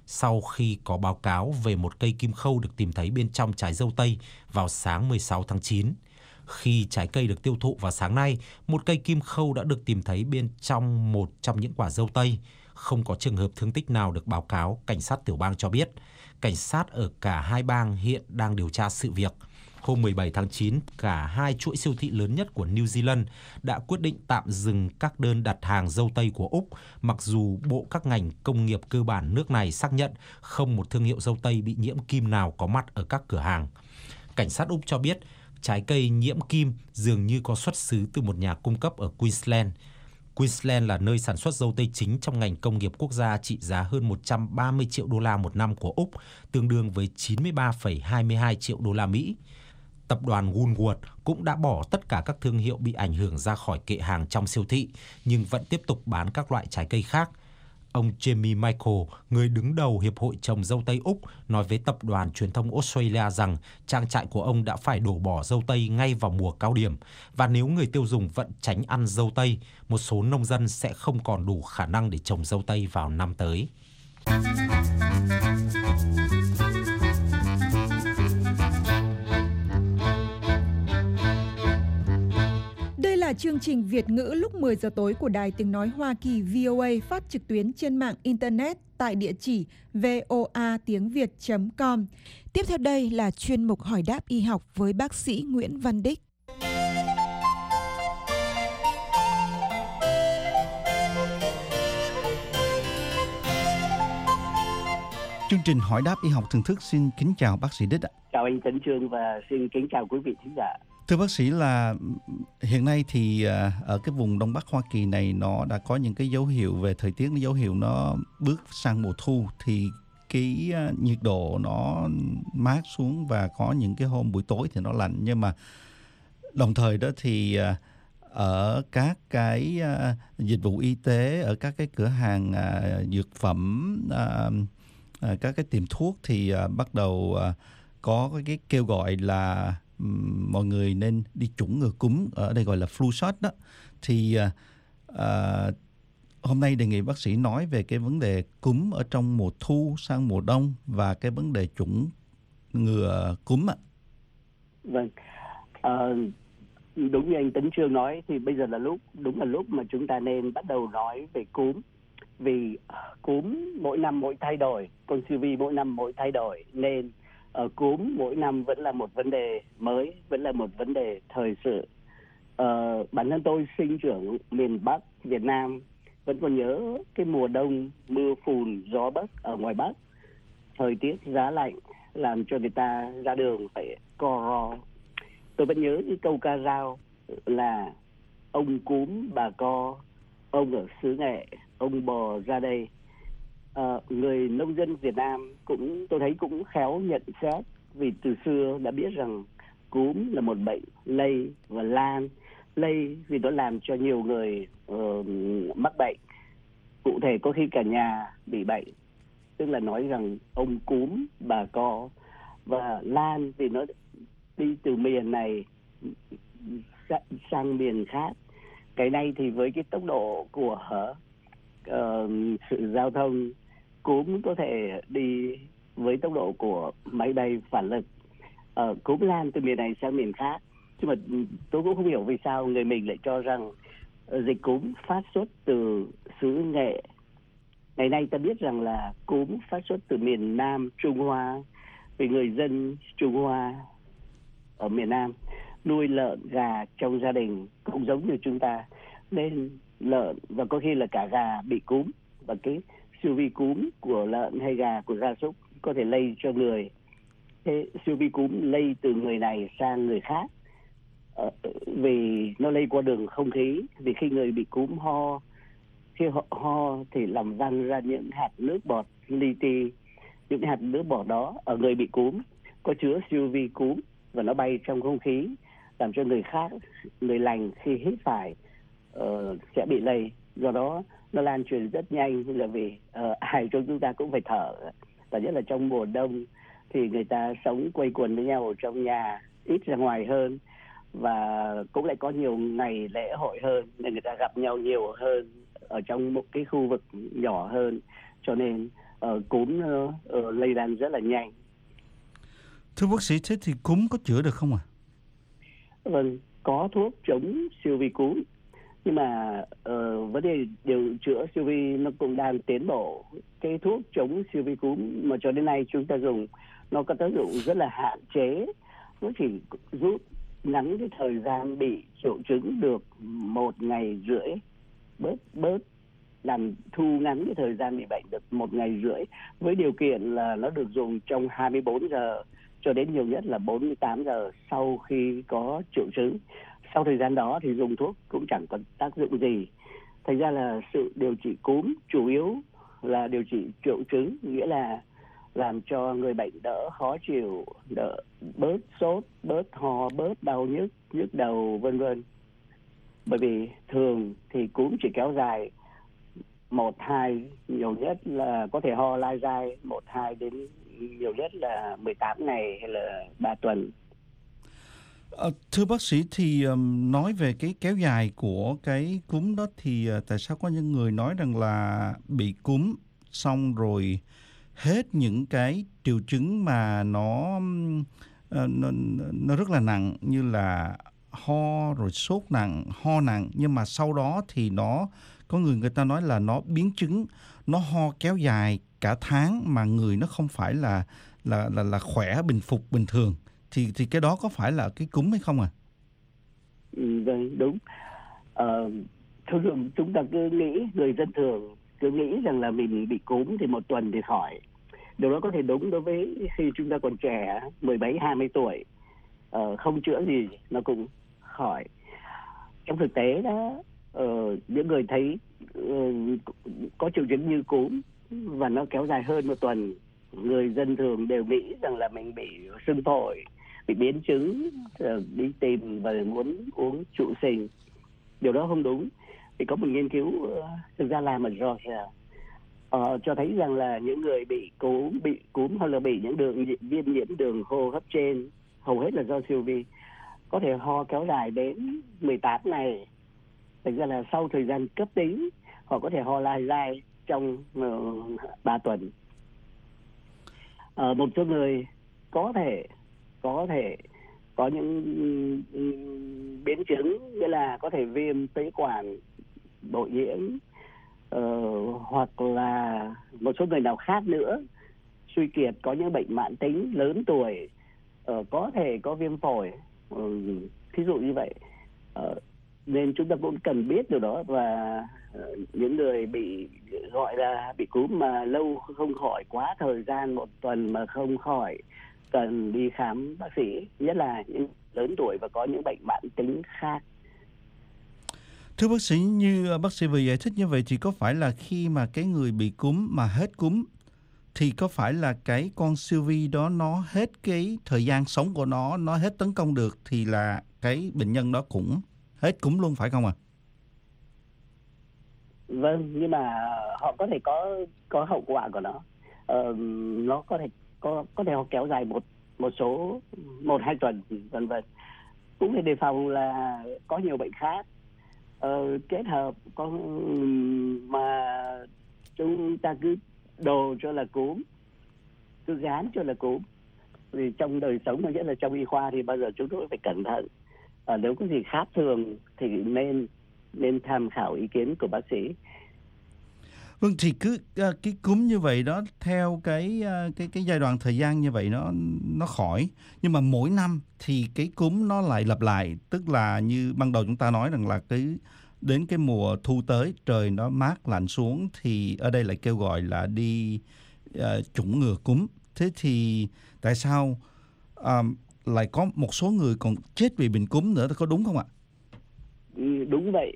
sau khi có báo cáo về một cây kim khâu được tìm thấy bên trong trái dâu tây vào sáng 16 tháng 9. Khi trái cây được tiêu thụ vào sáng nay, một cây kim khâu đã được tìm thấy bên trong một trong những quả dâu tây. Không có trường hợp thương tích nào được báo cáo, cảnh sát tiểu bang cho biết. Cảnh sát ở cả hai bang hiện đang điều tra sự việc. Hôm 17 tháng 9, cả hai chuỗi siêu thị lớn nhất của New Zealand đã quyết định tạm dừng các đơn đặt hàng dâu tây của Úc, mặc dù Bộ các ngành công nghiệp cơ bản nước này xác nhận không một thương hiệu dâu tây bị nhiễm kim nào có mặt ở các cửa hàng. Cảnh sát Úc cho biết trái cây nhiễm kim dường như có xuất xứ từ một nhà cung cấp ở Queensland. Queensland là nơi sản xuất dâu tây chính trong ngành công nghiệp quốc gia trị giá hơn 130 triệu đô la một năm của Úc, tương đương với 93,22 triệu đô la Mỹ. Tập đoàn Woolworth cũng đã bỏ tất cả các thương hiệu bị ảnh hưởng ra khỏi kệ hàng trong siêu thị, nhưng vẫn tiếp tục bán các loại trái cây khác. Ông Jamie Michael, người đứng đầu Hiệp hội trồng dâu tây Úc, nói với tập đoàn truyền thông Australia rằng trang trại của ông đã phải đổ bỏ dâu tây ngay vào mùa cao điểm, và nếu người tiêu dùng vẫn tránh ăn dâu tây, một số nông dân sẽ không còn đủ khả năng để trồng dâu tây vào năm tới. Đây là chương trình Việt ngữ lúc 10 giờ tối của Đài Tiếng Nói Hoa Kỳ VOA, phát trực tuyến trên mạng Internet tại địa chỉ voatiengviet.com. Tiếp theo đây là chuyên mục hỏi đáp y học với bác sĩ Nguyễn Văn Đích. Chương trình hỏi đáp y học thường thức xin kính chào bác sĩ Đích ạ. Chào anh Tấn Chương và xin kính chào quý vị thính giả. Thưa bác sĩ, là hiện nay thì ở cái vùng Đông Bắc Hoa Kỳ này nó đã có những cái dấu hiệu về thời tiết, dấu hiệu nó bước sang mùa thu, thì cái nhiệt độ nó mát xuống và có những cái hôm buổi tối thì nó lạnh, nhưng mà đồng thời đó thì ở các cái dịch vụ y tế, ở các cái cửa hàng dược phẩm, các cái tiệm thuốc thì bắt đầu có cái kêu gọi là mọi người nên đi chủng ngừa cúm, ở đây gọi là flu shot đó. Thì hôm nay đề nghị bác sĩ nói về cái vấn đề cúm ở trong mùa thu sang mùa đông và cái vấn đề chủng ngừa cúm ạ. Vâng, đúng như anh Tấn Chương nói thì bây giờ là đúng là lúc mà chúng ta nên bắt đầu nói về cúm. Vì cúm mỗi năm mỗi thay đổi, con siêu vi mỗi năm mỗi thay đổi, nên cúm mỗi năm vẫn là một vấn đề mới, vẫn là một vấn đề thời sự. Bản thân tôi sinh trưởng miền Bắc Việt Nam, vẫn còn nhớ cái mùa đông mưa phùn gió Bắc ở ngoài Bắc, thời tiết giá lạnh làm cho người ta ra đường phải co ro. Tôi vẫn nhớ cái câu ca dao là ông cúm bà co, ông ở xứ Nghệ, ông bò ra đây. Người nông dân Việt Nam tôi thấy cũng khéo nhận xét, vì từ xưa đã biết rằng cúm là một bệnh lây và lan. Lây vì nó làm cho nhiều người mắc bệnh, cụ thể có khi cả nhà bị bệnh, tức là nói rằng ông cúm bà co. Và lan vì nó đi từ miền này sang miền khác. Cái này thì với cái tốc độ của sự giao thông, cúm có thể đi với tốc độ của máy bay phản lực. Cúm lan từ miền này sang miền khác. Nhưng mà tôi cũng không hiểu vì sao người mình lại cho rằng dịch cúm phát xuất từ xứ Nghệ. Ngày nay ta biết rằng là cúm phát xuất từ miền Nam Trung Hoa, vì người dân Trung Hoa ở miền Nam nuôi lợn gà trong gia đình cũng giống như chúng ta, nên lợn và có khi là cả gà bị cúm, và cái siêu vi cúm của lợn hay gà, của gia súc có thể lây cho người. Thế siêu vi cúm lây từ người này sang người khác vì nó lây qua đường không khí. Vì khi người bị cúm ho, khi họ ho thì làm văng ra những hạt nước bọt li ti. Những hạt nước bọt đó ở người bị cúm có chứa siêu vi cúm và nó bay trong không khí, làm cho người khác, người lành khi hít phải sẽ bị lây. Do đó nó lan truyền rất nhanh, là vì ai trong chúng ta cũng phải thở. Và nhất là trong mùa đông thì người ta sống quây quần với nhau ở trong nhà, ít ra ngoài hơn, và cũng lại có nhiều ngày lễ hội hơn, nên người ta gặp nhau nhiều hơn ở trong một cái khu vực nhỏ hơn. Cho nên cúm nó lây lan rất là nhanh. Thưa bác sĩ, thế thì cúm có chữa được không ạ? Vâng, có thuốc chống siêu vi cúm, nhưng mà vấn đề điều chữa siêu vi nó cũng đang tiến bộ. Cái thuốc chống siêu vi cúm mà cho đến nay chúng ta dùng nó có tác dụng rất là hạn chế, nó chỉ giúp ngắn cái thời gian bị triệu chứng được 1 ngày rưỡi, bớt làm thu ngắn cái thời gian bị bệnh được 1 ngày rưỡi, với điều kiện là nó được dùng trong 24 giờ cho đến nhiều nhất là 48 giờ sau khi có triệu chứng. Sau thời gian đó thì dùng thuốc cũng chẳng có tác dụng gì. Thành ra là sự điều trị cúm chủ yếu là điều trị triệu chứng, nghĩa là làm cho người bệnh đỡ khó chịu, đỡ bớt sốt, bớt ho, bớt đau nhức đầu vân vân. Bởi vì thường thì cúm chỉ kéo dài 1-2, nhiều nhất là có thể ho lai dai 1-2 đến nhiều nhất là 18 ngày hay là 3 tuần. Thưa bác sĩ, thì nói về cái kéo dài của cái cúm đó thì tại sao có những người nói rằng là bị cúm xong rồi hết những cái triệu chứng mà nó rất là nặng, như là ho rồi sốt nặng, ho nặng, nhưng mà sau đó thì nó có người ta nói là nó biến chứng, nó ho kéo dài cả tháng mà người nó không phải là khỏe bình phục bình thường, thì cái đó có phải là cái cúm hay không ạ? Vâng, đúng. Thường chúng ta cứ nghĩ, người dân thường cứ nghĩ rằng là mình bị cúm thì 1 tuần thì khỏi. Điều đó có thể đúng đối với khi chúng ta còn trẻ, 17-20 tuổi, không chữa gì nó cũng khỏi. Trong thực tế đó, những người thấy có triệu chứng như cúm và nó kéo dài hơn 1 tuần, người dân thường đều nghĩ rằng là mình bị sưng phổi, bị biến chứng, đi tìm và muốn uống trụ sình. Điều đó không đúng. Thì có một nghiên cứu thực ra làm ở Georgia cho thấy rằng là những người bị cúm hoặc là bị những viêm nhiễm đường hô hấp trên, hầu hết là do siêu vi, có thể ho kéo dài đến 18 ngày. Thực ra là sau thời gian cấp tính, họ có thể ho lai dai trong 3 tuần. Một số người có thể có những biến chứng, nghĩa là có thể viêm phế quản, bội nhiễm, hoặc là một số người nào khác nữa, suy kiệt, có những bệnh mãn tính, lớn tuổi, có thể có viêm phổi, thí dụ như vậy. Nên chúng ta cũng cần biết điều đó. Và những người bị gọi là bị cúm mà lâu không khỏi, quá thời gian 1 tuần mà không khỏi, cần đi khám bác sĩ, nhất là những lớn tuổi và có những bệnh mãn tính khác. Thưa bác sĩ, như bác sĩ vừa giải thích như vậy thì có phải là khi mà cái người bị cúm mà hết cúm thì có phải là cái con siêu vi đó nó hết cái thời gian sống của nó hết tấn công được thì là cái bệnh nhân đó cũng hết cúm luôn, phải không ạ? Vâng, nhưng mà họ có thể có hậu quả của nó. Nó có thể họ kéo dài một số 1-2 tuần vân vân. Cũng phải đề phòng là có nhiều bệnh khác kết hợp, mà chúng ta cứ đồ cho là cúm, cứ gán cho là cúm. Vì trong đời sống mà nhất là trong y khoa thì bao giờ chúng tôi phải cẩn thận. Nếu có gì khác thường thì nên tham khảo ý kiến của bác sĩ. Vâng, thì cứ cái cúm như vậy đó, theo cái giai đoạn thời gian như vậy nó khỏi, nhưng mà mỗi năm thì cái cúm nó lại lặp lại, tức là như ban đầu chúng ta nói rằng là đến cái mùa thu tới, trời nó mát lạnh xuống thì ở đây lại kêu gọi là đi chủng ngừa cúm. Thế thì tại sao lại có một số người còn chết vì bệnh cúm nữa, có đúng không ạ? Đúng vậy.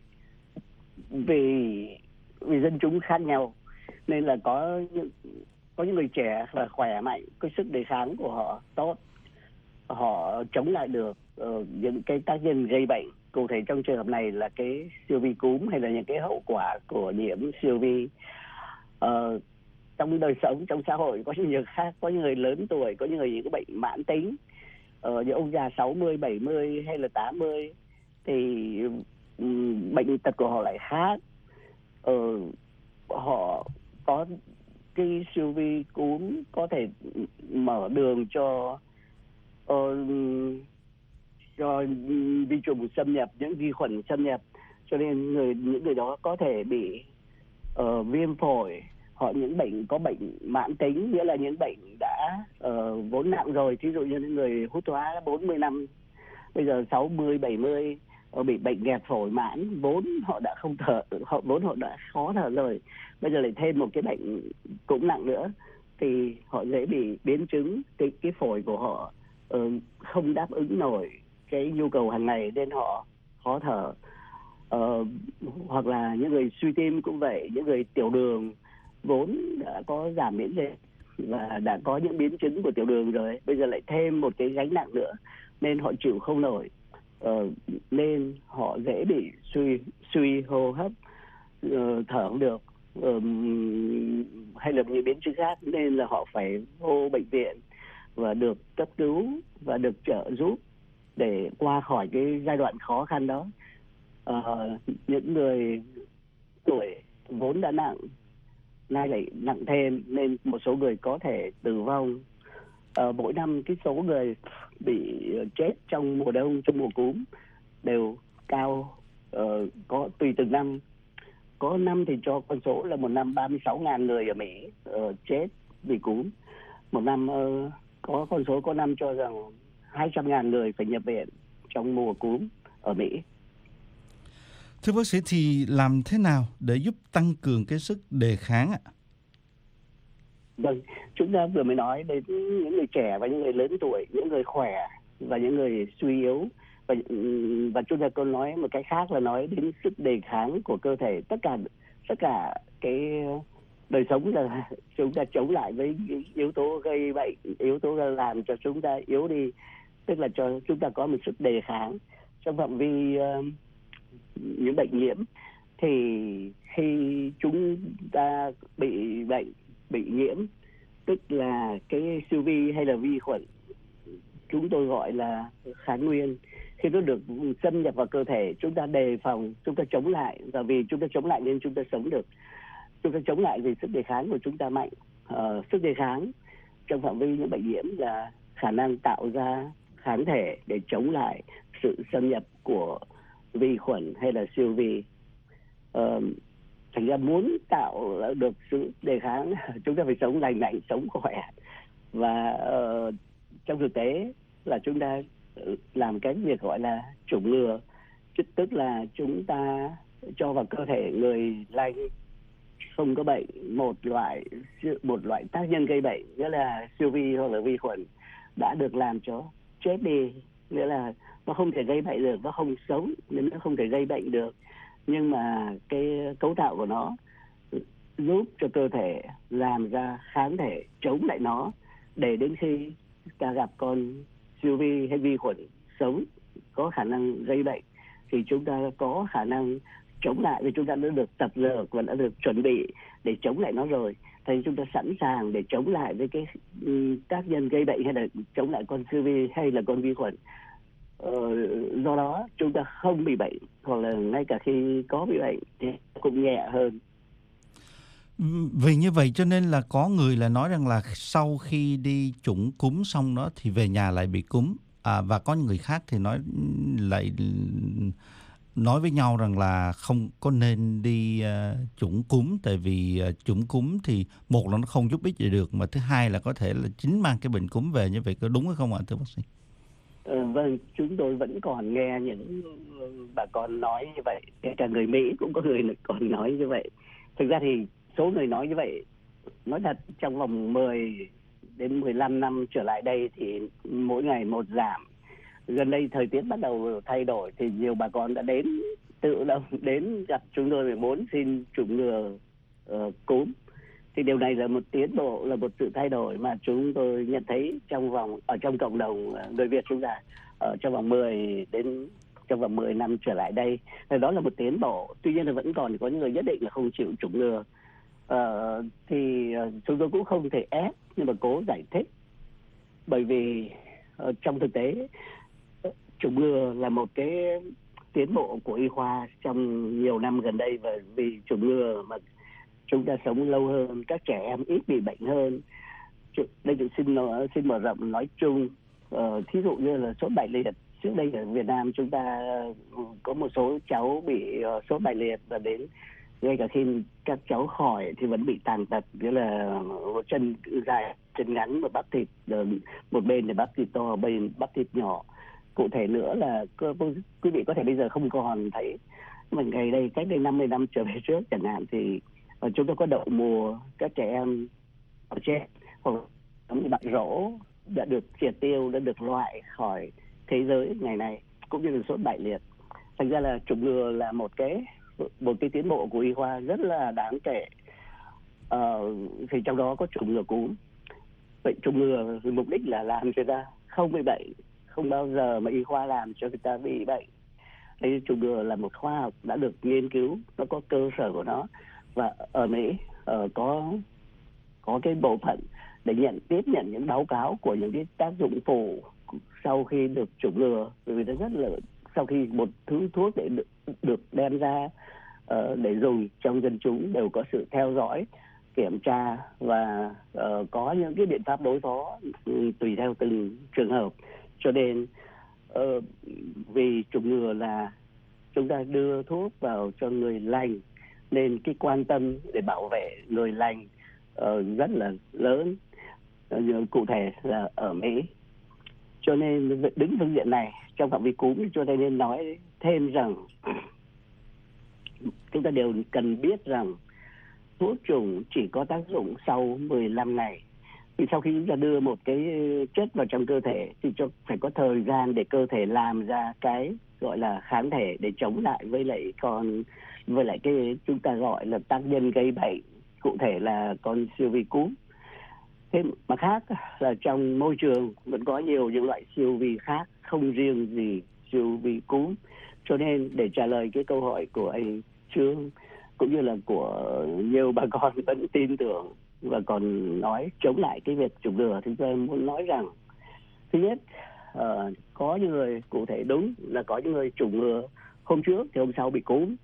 Vì dân chúng khác nhau nên là có những người trẻ và khỏe mạnh, có sức đề kháng của họ tốt, họ chống lại được những cái tác nhân gây bệnh. Cụ thể trong trường hợp này là cái siêu vi cúm hay là những cái hậu quả của nhiễm siêu vi. Trong đời sống, trong xã hội có những người khác, có những người lớn tuổi, có những người có bệnh mãn tính, những ông già 60, 70 hay là 80 thì bệnh tật của họ lại khác. Họ có cái siêu vi cúm có thể mở đường cho vi trùng xâm nhập, những vi khuẩn xâm nhập, cho nên những người đó có thể bị viêm phổi, hoặc những bệnh có bệnh mãn tính, nghĩa là những bệnh đã vốn nặng rồi, thí dụ như những người hút thuốc 40 năm, bây giờ 60, 70 bị bệnh nghẹt phổi mãn, vốn họ đã không thở, vốn họ đã khó thở rồi, bây giờ lại thêm một cái bệnh cũng nặng nữa thì họ dễ bị biến chứng, cái phổi của họ không đáp ứng nổi cái nhu cầu hàng ngày nên họ khó thở. Hoặc là những người suy tim cũng vậy, những người tiểu đường vốn đã có giảm miễn dịch và đã có những biến chứng của tiểu đường rồi, bây giờ lại thêm một cái gánh nặng nữa nên họ chịu không nổi, nên họ dễ bị suy hô hấp, thở không được, hay là những biến chứng khác, nên là họ phải vô bệnh viện và được cấp cứu và được trợ giúp để qua khỏi cái giai đoạn khó khăn đó. Những người tuổi vốn đã nặng nay lại nặng thêm nên một số người có thể tử vong. Mỗi năm cái số người bị chết trong mùa đông, trong mùa cúm đều cao, có tùy từng năm. Có năm thì cho con số là một năm 36.000 người ở Mỹ chết vì cúm. Một năm có con số, có năm cho rằng 200.000 người phải nhập viện trong mùa cúm ở Mỹ. Thưa bác sĩ, thì làm thế nào để giúp tăng cường cái sức đề kháng ạ? Vâng, chúng ta vừa mới nói đến những người trẻ và những người lớn tuổi, những người khỏe và những người suy yếu, và chúng ta còn nói một cái khác là nói đến sức đề kháng của cơ thể. Tất cả cái đời sống là chúng ta chống lại với yếu tố gây bệnh, yếu tố làm cho chúng ta yếu đi, tức là cho chúng ta có một sức đề kháng trong phạm vi những bệnh nhiễm. Thì khi chúng ta bị bệnh, bị nhiễm, tức là cái siêu vi hay là vi khuẩn, chúng tôi gọi là kháng nguyên, khi nó được xâm nhập vào cơ thể, chúng ta đề phòng, chúng ta chống lại, và vì chúng ta chống lại nên chúng ta sống được. Chúng ta chống lại vì sức đề kháng của chúng ta mạnh. Sức đề kháng trong phạm vi những bệnh nhiễm là khả năng tạo ra kháng thể để chống lại sự xâm nhập của vi khuẩn hay là siêu vi. Thành ra muốn tạo được sự đề kháng, chúng ta phải sống lành mạnh, sống khỏe. Và trong thực tế là chúng ta làm cái việc gọi là chủng ngừa, tức là chúng ta cho vào cơ thể người lành không có bệnh một loại tác nhân gây bệnh, nghĩa là siêu vi hoặc là vi khuẩn đã được làm cho chết đi, nghĩa là nó không thể gây bệnh được, nó không sống nên nó không thể gây bệnh được, nhưng mà cái cấu tạo của nó giúp cho cơ thể làm ra kháng thể chống lại nó, để đến khi ta gặp con siêu vi hay vi khuẩn sống có khả năng gây bệnh thì chúng ta có khả năng chống lại, vì chúng ta đã được tập dượt và đã được chuẩn bị để chống lại nó rồi, thì chúng ta sẵn sàng để chống lại với cái tác nhân gây bệnh hay là chống lại con siêu vi hay là con vi khuẩn. Do đó chúng ta không bị bệnh, hoặc là ngay cả khi có bị bệnh thì cũng nhẹ hơn. Vì như vậy cho nên là có người là nói rằng là sau khi đi chủng cúm xong đó thì về nhà lại bị cúm, và có người khác thì nói với nhau rằng là không có nên đi chủng cúm, tại vì chủng cúm thì một là nó không giúp ích gì được, mà thứ hai là có thể là chính mang cái bệnh cúm về. Như vậy có đúng hay không ạ thưa bác sĩ? Vâng, chúng tôi vẫn còn nghe những bà con nói như vậy, kể cả người Mỹ cũng có người còn nói như vậy. Thực ra thì số người nói như vậy, nói thật trong vòng 10 đến 15 năm trở lại đây thì mỗi ngày một giảm. Gần đây thời tiết bắt đầu thay đổi thì nhiều bà con đã tự động đến gặp chúng tôi để muốn xin chủng ngừa cúm. Thì điều này là một tiến bộ, là một sự thay đổi mà chúng tôi nhận thấy ở trong cộng đồng người Việt chúng ta trong vòng 10 năm trở lại đây. Thì đó là một tiến bộ. Tuy nhiên là vẫn còn có những người nhất định là không chịu chủng ngừa. Thì chúng tôi cũng không thể ép, nhưng mà cố giải thích. Bởi vì trong thực tế chủng ngừa là một cái tiến bộ của y khoa trong nhiều năm gần đây, và vì chủng ngừa mà chúng ta sống lâu hơn, các trẻ em ít bị bệnh hơn. Đây tôi xin mở rộng nói chung. Thí dụ như là sốt bại liệt, trước đây ở Việt Nam chúng ta có một số cháu bị sốt bại liệt, và đến ngay cả khi các cháu khỏi thì vẫn bị tàn tật, nghĩa là một chân dài, chân ngắn, một bắp thịt một bên thì bắp thịt to, bên bắp thịt nhỏ. Cụ thể nữa là quý vị có thể bây giờ không còn thấy, mà ngày đây cách đây 50 năm trở về trước chẳng hạn, thì chúng ta có đậu mùa, các trẻ em ở chết hoặc những bạn rỗ đã được triệt tiêu, đã được loại khỏi thế giới ngày nay, cũng như là sốt bại liệt. Thành ra là chủng ngừa là một cái tiến bộ của y khoa rất là đáng kể. Thì trong đó có chủng ngừa cúm. Vậy chủng ngừa mục đích là làm cho ta không bị bệnh, không bao giờ mà y khoa làm cho người ta bị bệnh. Đây, chủng ngừa là một khoa học đã được nghiên cứu, nó có cơ sở của nó, và ở Mỹ có cái bộ phận để tiếp nhận những báo cáo của những cái tác dụng phụ sau khi được chủng ngừa, vì nó rất là sau khi một thứ thuốc để được đem ra để dùng trong dân chúng đều có sự theo dõi, kiểm tra và có những cái biện pháp đối phó tùy theo từng trường hợp. Cho nên vì chủng ngừa là chúng ta đưa thuốc vào cho người lành, nên cái quan tâm để bảo vệ người lành rất là lớn, cụ thể là ở Mỹ. Cho nên đứng phương diện này, trong phạm vi cúm, cho nên nói thêm rằng chúng ta đều cần biết rằng thuốc chủng chỉ có tác dụng sau 15 ngày. Thì sau khi chúng ta đưa một cái chất vào trong cơ thể thì phải có thời gian để cơ thể làm ra cái gọi là kháng thể để chống lại với lại cái chúng ta gọi là tác nhân gây bệnh, cụ thể là con siêu vi cúm. Thế mà khác là trong môi trường vẫn có nhiều những loại siêu vi khác, không riêng gì siêu vi cúm. Cho nên để trả lời cái câu hỏi của anh Trương cũng như là của nhiều bà con vẫn tin tưởng và còn nói chống lại cái việc chủng ngừa, thì tôi muốn nói rằng thứ nhất, có những người cụ thể đúng là có những người chủng ngừa hôm trước thì hôm sau bị cúm,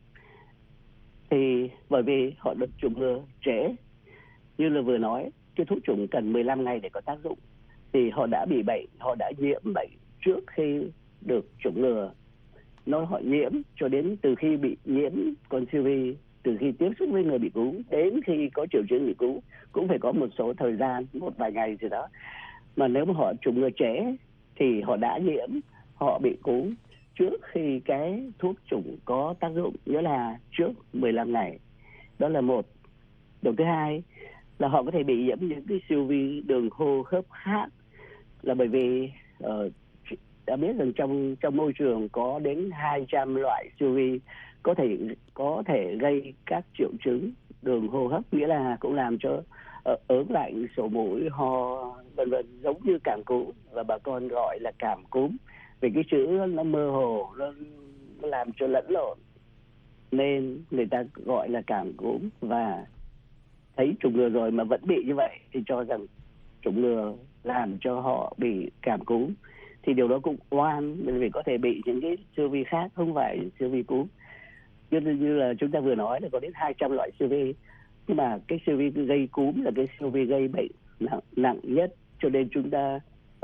thì bởi vì họ được chủng ngừa trễ, như là vừa nói, cái thuốc chủng cần 15 ngày để có tác dụng, thì họ đã bị bệnh, họ đã nhiễm bệnh trước khi được chủng ngừa. Họ nhiễm cho đến từ khi bị nhiễm con siêu vi, từ khi tiếp xúc với người bị cúm đến khi có triệu chứng bị cúm cũng phải có một số thời gian, một vài ngày gì đó. Mà nếu mà họ chủng ngừa trễ thì họ đã nhiễm, họ bị cúm trước khi cái thuốc chủng có tác dụng, nghĩa là trước 15 ngày. Đó là một. Điều thứ hai là họ có thể bị nhiễm những cái siêu vi đường hô hấp khác, là bởi vì đã biết rằng trong môi trường có đến 200 loại siêu vi có thể gây các triệu chứng đường hô hấp, nghĩa là cũng làm cho ớn lạnh, sổ mũi, ho vân vân, giống như cảm cúm, và bà con gọi là cảm cúm vì cái chữ nó mơ hồ, nó làm cho lẫn lộn nên người ta gọi là cảm cúm. Và thấy chủng ngừa rồi mà vẫn bị như vậy thì cho rằng chủng ngừa làm cho họ bị cảm cúm, thì điều đó cũng oan, vì có thể bị những cái siêu vi khác không phải siêu vi cúm. Như là chúng ta vừa nói là có đến 200 loại siêu vi, nhưng mà cái siêu vi gây cúm là cái siêu vi gây bệnh nặng nhất, cho nên chúng ta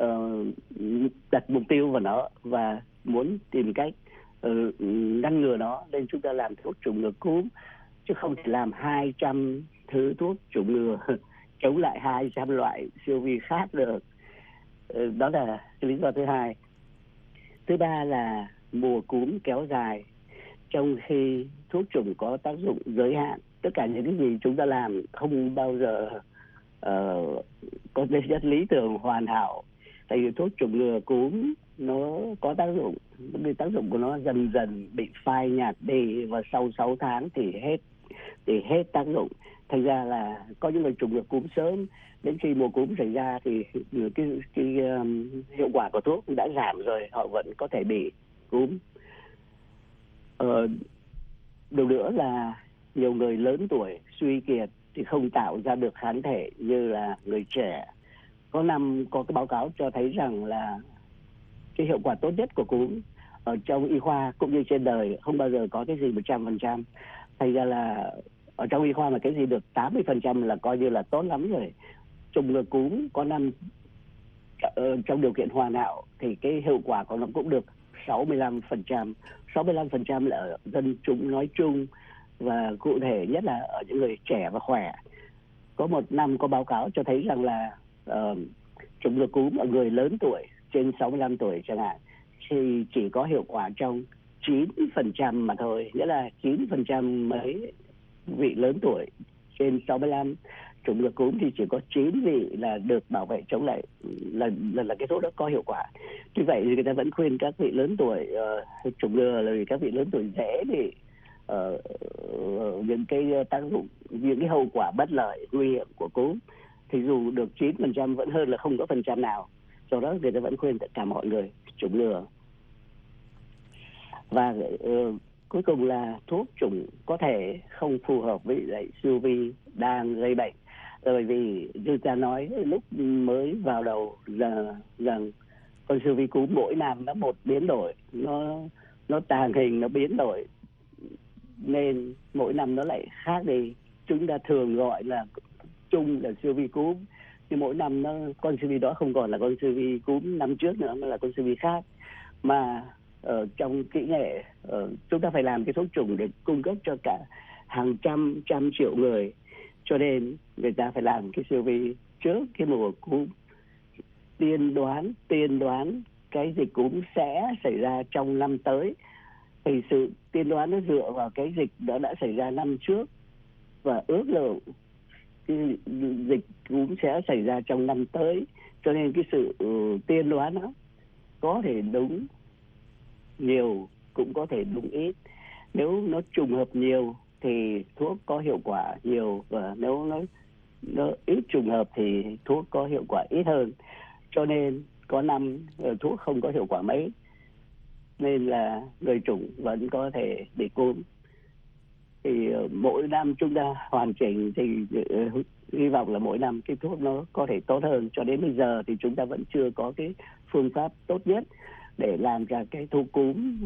đặt mục tiêu vào nó và muốn tìm cách ngăn ngừa nó, nên chúng ta làm thuốc chủng ngừa cúm, chứ không thể làm 200 thứ thuốc chủng ngừa chống lại 200 loại siêu vi khác được. Đó là cái lý do thứ hai. Thứ ba là mùa cúm kéo dài, trong khi thuốc chủng có tác dụng giới hạn. Tất cả những cái gì chúng ta làm không bao giờ có rất lý tưởng hoàn hảo. Tại vì thuốc chủng ngừa cúm nó có tác dụng, cái tác dụng của nó dần dần bị phai nhạt đi, và sau 6 tháng thì hết tác dụng. Thành ra là có những người chủng ngừa cúm sớm, đến khi mùa cúm xảy ra thì cái hiệu quả của thuốc đã giảm rồi, họ vẫn có thể bị cúm. Điều nữa là nhiều người lớn tuổi suy kiệt thì không tạo ra được kháng thể như là người trẻ. Có cái báo cáo cho thấy rằng là cái hiệu quả tốt nhất của cúm ở trong y khoa cũng như trên đời không bao giờ có cái gì 100%. Thành ra là ở trong y khoa mà cái gì được 80% là coi như là tốt lắm rồi. Chủng ngừa cúm có năm trong điều kiện hoàn hảo thì cái hiệu quả của nó cũng được 65%. 65% là ở dân chúng nói chung, và cụ thể nhất là ở những người trẻ và khỏe. Có một năm có báo cáo cho thấy rằng là chủng ngừa cúm ở người lớn tuổi trên 65 tuổi chẳng hạn thì chỉ có hiệu quả trong 9% mà thôi, nghĩa là 9% mấy vị lớn tuổi trên 65 chủng ngừa cúm thì chỉ có 9 vị là được bảo vệ chống lại, là cái thuốc đó có hiệu quả. Tuy vậy thì người ta vẫn khuyên các vị lớn tuổi chủng ngừa là vì các vị lớn tuổi dễ bị những cái tác dụng, những cái hậu quả bất lợi nguy hiểm của cúm, thì dù được 9% vẫn hơn là không có phần trăm nào. Do đó người ta vẫn khuyên tất cả mọi người chủng ngừa. Và cuối cùng là thuốc chủng có thể không phù hợp với lại siêu vi đang gây bệnh, bởi vì như ta nói lúc mới vào đầu là rằng con siêu vi cúm mỗi năm nó một biến đổi, nó tàng hình, nó biến đổi nên mỗi năm nó lại khác đi. Chúng ta thường gọi là chung là siêu vi cúm, nhưng mỗi năm con siêu vi đó không còn là con siêu vi cúm năm trước nữa mà là con siêu vi khác. Mà trong kỹ nghệ chúng ta phải làm cái thuốc chủng để cung cấp cho cả hàng trăm triệu người, cho nên người ta phải làm cái siêu vi trước cái mùa cúm, tiên đoán cái dịch cúm sẽ xảy ra trong năm tới. Thì sự tiên đoán nó dựa vào cái dịch đó đã xảy ra năm trước và ước lượng cái dịch cúm sẽ xảy ra trong năm tới, cho nên cái sự tiên đoán đó có thể đúng nhiều cũng có thể đúng ít. Nếu nó trùng hợp nhiều thì thuốc có hiệu quả nhiều, và nếu nó ít trùng hợp thì thuốc có hiệu quả ít hơn. Cho nên có năm thuốc không có hiệu quả mấy, nên là người chủng vẫn có thể bị cúm. Thì mỗi năm chúng ta hoàn chỉnh thì hy vọng là mỗi năm cái thuốc nó có thể tốt hơn. Cho đến bây giờ thì chúng ta vẫn chưa có cái phương pháp tốt nhất để làm ra cái thuốc cúm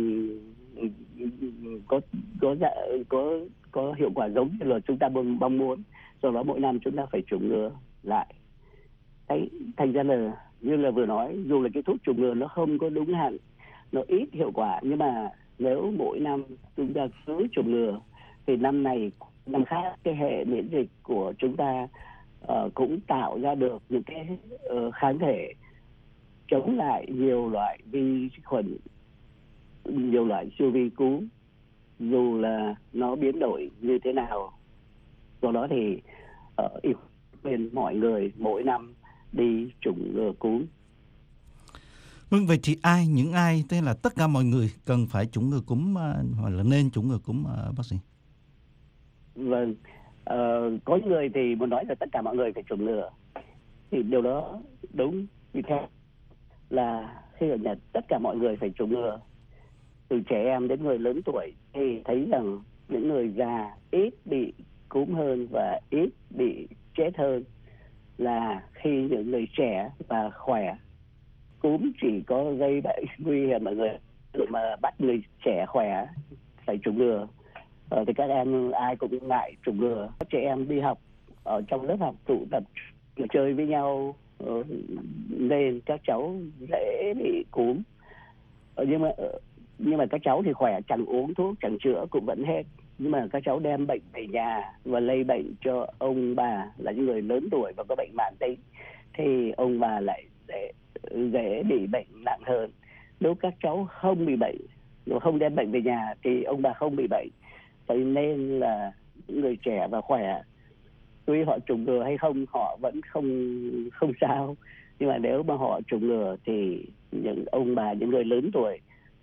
có hiệu quả giống như là chúng ta mong muốn. Do đó mỗi năm chúng ta phải chủng ngừa lại. Thành ra là như là vừa nói, dù là cái thuốc chủng ngừa nó không có đúng hạn, nó ít hiệu quả, nhưng mà nếu mỗi năm chúng ta cứ chủng ngừa thì năm này năm khác cái hệ miễn dịch của chúng ta cũng tạo ra được những cái kháng thể chống lại nhiều loại vi khuẩn, nhiều loại siêu vi cúm, dù là nó biến đổi như thế nào. Do đó thì khuyên mọi người mỗi năm đi chủng ngừa cúm. Vâng, vậy thì những ai, tức là tất cả mọi người cần phải chủng ngừa cúm hoặc là nên chủng ngừa cúm, bác sĩ? Vâng, có người thì muốn nói là tất cả mọi người phải chủng ngừa, thì điều đó đúng. Vì thế là khi ở Nhật tất cả mọi người phải chủng ngừa, từ trẻ em đến người lớn tuổi, thì thấy rằng những người già ít bị cúm hơn và ít bị chết hơn là khi những người trẻ và khỏe. Cúm chỉ có gây bệnh nguy hiểm ở người mà bắt người trẻ khỏe phải chủng ngừa. Thì các em ai cũng ngại chủng ngừa. Các trẻ em đi học ở trong lớp học tụ tập chơi với nhau nên các cháu dễ bị cúm. Nhưng mà các cháu thì khỏe, chẳng uống thuốc chẳng chữa cũng vẫn hết. Nhưng mà các cháu đem bệnh về nhà và lây bệnh cho ông bà là những người lớn tuổi và có bệnh mãn tính, thì ông bà lại dễ bị bệnh nặng hơn. Nếu các cháu không bị bệnh, nếu không đem bệnh về nhà thì ông bà không bị bệnh. Vậy nên là những người trẻ và khỏe, tuy họ chủng ngừa hay không, họ vẫn không sao. Nhưng mà nếu mà họ chủng ngừa thì những ông bà, những người lớn tuổi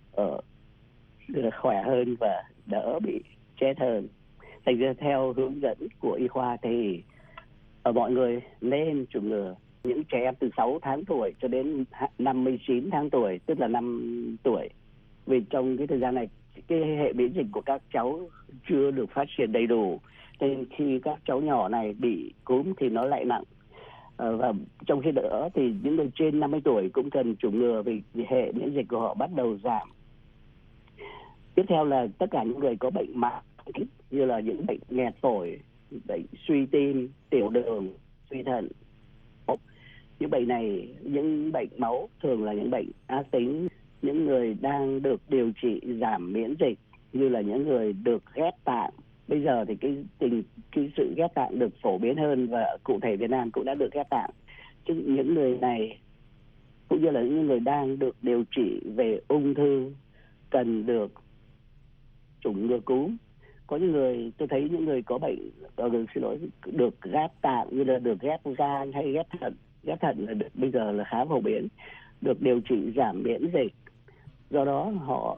khỏe hơn và đỡ bị chết hơn. Thành ra theo hướng dẫn của y khoa thì mọi người nên chủng ngừa. Những trẻ em từ 6 tháng tuổi cho đến 59 tháng tuổi, tức là 5 tuổi. Vì trong cái thời gian này, cái hệ miễn dịch của các cháu chưa được phát triển đầy đủ, nên khi các cháu nhỏ này bị cúm thì nó lại nặng. Và trong khi đó thì những người trên 50 tuổi cũng cần chủng ngừa vì hệ miễn dịch của họ bắt đầu giảm. Tiếp theo là tất cả những người có bệnh mãn tính như là những bệnh nghẹt phổi, bệnh suy tim, tiểu đường, suy thận. Những bệnh này, những bệnh máu thường là những bệnh ác tính. Những người đang được điều trị giảm miễn dịch như là những người được ghép tạng. Bây giờ thì cái sự ghép tạng được phổ biến hơn và cụ thể Việt Nam cũng đã được ghép tạng. Chứ những người này cũng như là những người đang được điều trị về ung thư cần được chủng ngừa cúm. Có những người, tôi thấy những người có bệnh được ghép tạng như là được ghép gan hay ghép thận. Ghép thận là bây giờ là khá phổ biến, được điều trị giảm miễn dịch. Do đó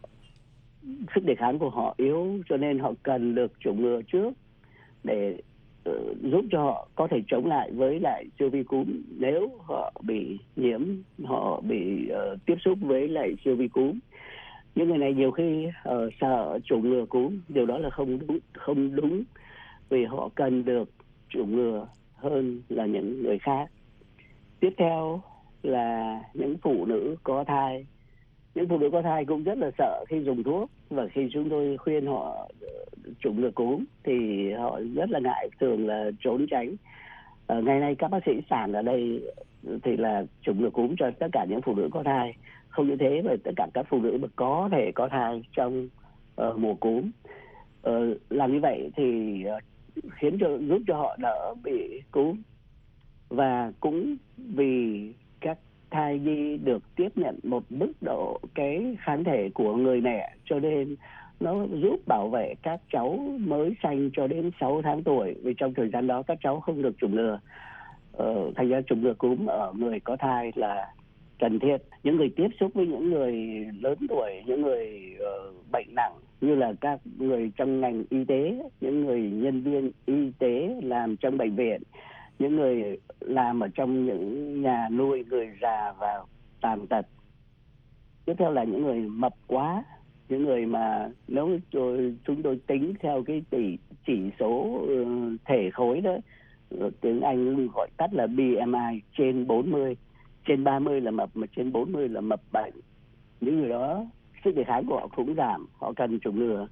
sức đề kháng của họ yếu, cho nên họ cần được chủng ngừa trước để giúp cho họ có thể chống lại với lại siêu vi cúm. Nếu họ bị nhiễm, họ bị tiếp xúc với lại siêu vi cúm. Những người này nhiều khi sợ chủng ngừa cúm, điều đó là không đúng vì họ cần được chủng ngừa hơn là những người khác. Tiếp theo là những phụ nữ có thai. Những phụ nữ có thai cũng rất là sợ khi dùng thuốc, và khi chúng tôi khuyên họ chủng ngừa cúm thì họ rất là ngại, thường là trốn tránh. Ngày nay các bác sĩ sản ở đây thì là chủng ngừa cúm cho tất cả những phụ nữ có thai. Không như thế mà tất cả các phụ nữ mà có thể có thai trong mùa cúm. Làm như vậy thì giúp cho họ đỡ bị cúm, và cũng vì các thai nhi được tiếp nhận một mức độ cái kháng thể của người mẹ, cho nên nó giúp bảo vệ các cháu mới sanh cho đến 6 tháng tuổi, vì trong thời gian đó các cháu không được chủng ngừa. Thành ra chủng ngừa cúm ở người có thai là cần thiết. Những người tiếp xúc với những người lớn tuổi, những người bệnh nặng như là các người trong ngành y tế, những người nhân viên y tế làm trong bệnh viện, những người làm ở trong những nhà nuôi người già và tàn tật. Tiếp theo là những người mập quá, những người mà nếu chúng tôi tính theo cái chỉ số thể khối đó, tiếng Anh gọi tắt là BMI, trên 40, trên 30 là mập, mà trên 40 là mập bệnh. Những người đó sức đề kháng của họ cũng giảm, họ cần chủng ngừa.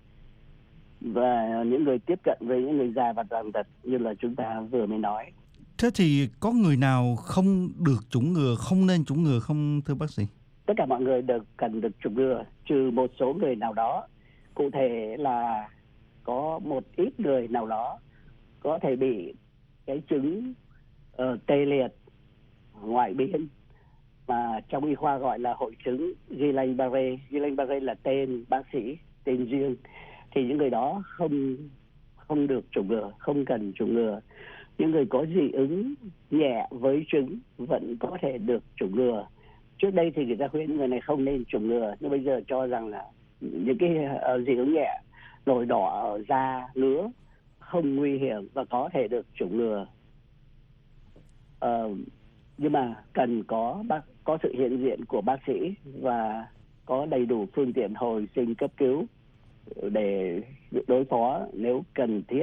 Và những người tiếp cận với những người già và tàn tật như là chúng ta vừa mới nói. Thế thì có người nào không được chủng ngừa, không nên chủng ngừa không thưa bác sĩ? Tất cả mọi người cần được chủng ngừa, trừ một số người nào đó. Cụ thể là có một ít người nào đó có thể bị cái chứng tê liệt ngoại biên, mà trong y khoa gọi là hội chứng Guillain-Barré. Guillain-Barré là tên bác sĩ, tên riêng. Thì những người đó không được chủng ngừa, không cần chủng ngừa. Những người có dị ứng nhẹ với trứng vẫn có thể được chủng ngừa. Trước đây thì người ta khuyên người này không nên chủng ngừa, nhưng bây giờ cho rằng là những cái dị ứng nhẹ, nổi đỏ ở da, ngứa không nguy hiểm và có thể được chủng ngừa. Nhưng mà cần có sự hiện diện của bác sĩ và có đầy đủ phương tiện hồi sinh cấp cứu để đối phó nếu cần thiết.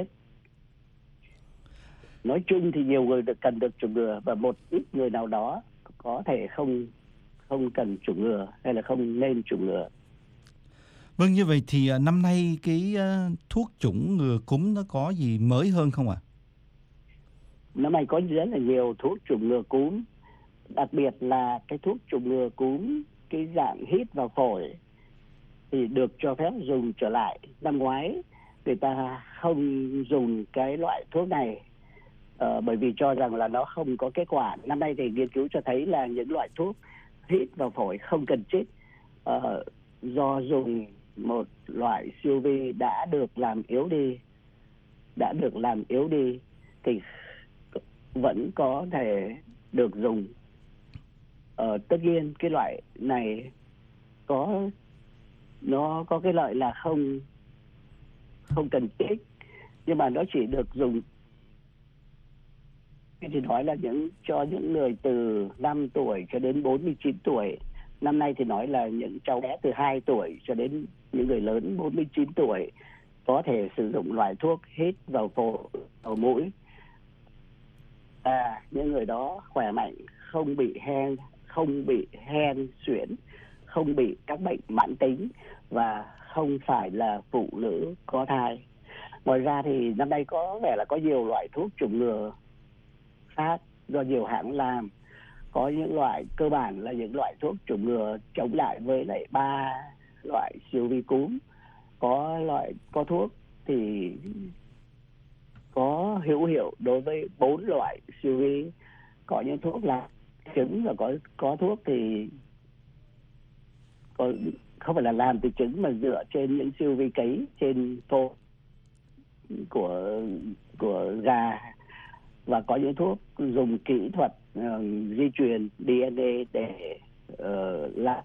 Nói chung thì nhiều người cần được chủng ngừa, và một ít người nào đó có thể không cần chủng ngừa hay là không nên chủng ngừa. Vâng, như vậy thì năm nay cái thuốc chủng ngừa cúm nó có gì mới hơn không ạ? Năm nay có rất là nhiều thuốc chủng ngừa cúm, đặc biệt là cái thuốc chủng ngừa cúm cái dạng hít vào phổi thì được cho phép dùng trở lại. Năm ngoái người ta không dùng cái loại thuốc này bởi vì cho rằng là nó không có kết quả. Năm nay thì nghiên cứu cho thấy là những loại thuốc hít vào phổi không cần chích, do dùng một loại siêu vi đã được làm yếu đi thì vẫn có thể được dùng. Tất nhiên cái loại này nó có cái lợi là không cần chích, nhưng mà nó chỉ được dùng thì nói là cho những người từ 5 tuổi cho đến 49 tuổi. Năm nay thì nói là những cháu bé từ 2 tuổi cho đến những người lớn 49 tuổi có thể sử dụng loại thuốc hít vào phổi, vào mũi. Những người đó khỏe mạnh, không bị hen suyễn, không bị các bệnh mãn tính và không phải là phụ nữ có thai. Ngoài ra thì năm nay có vẻ là có nhiều loại thuốc chủng ngừa khác do nhiều hãng làm. Có những loại cơ bản là những loại thuốc chủng ngừa chống lại với lại 3 loại siêu vi cúm. Có thuốc thì có hữu hiệu đối với 4 loại siêu vi. Có những thuốc là trứng, và có thuốc thì không phải là làm từ trứng mà dựa trên những siêu vi cấy trên phôi của gà, và có những thuốc dùng kỹ thuật di truyền DNA để làm.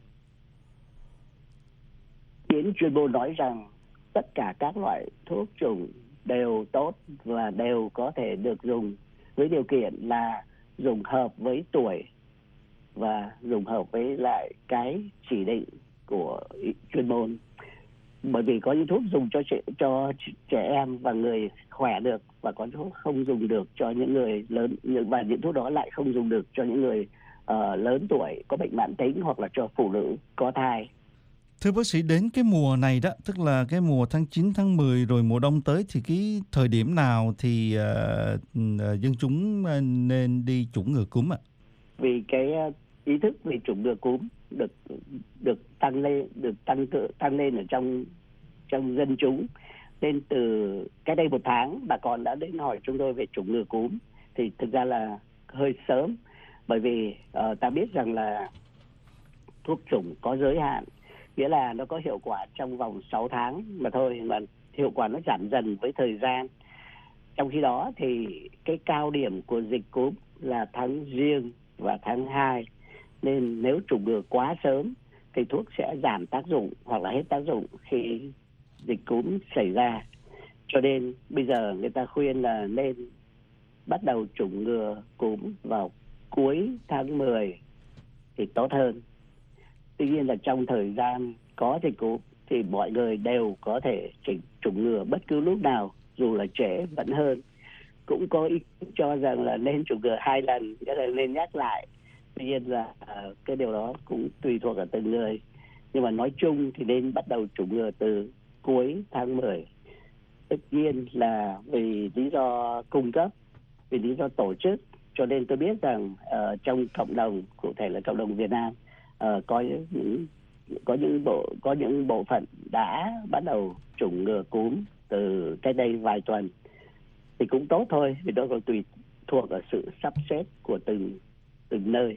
Kiến chuyên môn nói rằng tất cả các loại thuốc chủng đều tốt và đều có thể được dùng với điều kiện là dùng hợp với tuổi và dùng hợp với lại cái chỉ định của chuyên môn. Bởi vì có những thuốc dùng cho trẻ em và người khỏe được, và có thuốc không dùng được cho những người lớn, và những thuốc đó lại không dùng được cho những người lớn tuổi có bệnh mãn tính hoặc là cho phụ nữ có thai. Thưa bác sĩ, đến cái mùa này đó, tức là cái mùa tháng 9, tháng 10 rồi mùa đông tới, thì cái thời điểm nào thì dân chúng nên đi chủng ngừa cúm ạ? Vì cái ý thức về chủng ngừa cúm được tăng lên ở trong dân chúng, nên từ cách đây 1 tháng bà con đã đến hỏi chúng tôi về chủng ngừa cúm. Thì thực ra là hơi sớm, bởi vì ta biết rằng là thuốc chủng có giới hạn, nghĩa là nó có hiệu quả trong vòng 6 tháng mà thôi, mà hiệu quả nó giảm dần với thời gian. Trong khi đó thì cái cao điểm của dịch cúm là tháng Giêng và tháng 2, nên nếu chủng ngừa quá sớm thì thuốc sẽ giảm tác dụng hoặc là hết tác dụng khi dịch cúm xảy ra. Cho nên bây giờ người ta khuyên là nên bắt đầu chủng ngừa cúm vào cuối tháng 10 thì tốt hơn. Tuy nhiên là trong thời gian có dịch cúm thì mọi người đều có thể chủng ngừa bất cứ lúc nào, dù là trễ vẫn hơn. Cũng có ý cho rằng là nên chủng ngừa 2 lần, nghĩa là nên nhắc lại. Tuy nhiên là cái điều đó cũng tùy thuộc ở từng người. Nhưng mà nói chung thì nên bắt đầu chủng ngừa từ cuối tháng 10. Tất nhiên là vì lý do cung cấp, vì lý do tổ chức, cho nên tôi biết rằng trong cộng đồng, cụ thể là cộng đồng Việt Nam, có những bộ phận đã bắt đầu chủng ngừa cúm từ cách đây vài tuần. Thì cũng tốt thôi, vì đó còn tùy thuộc ở sự sắp xếp của từng nơi.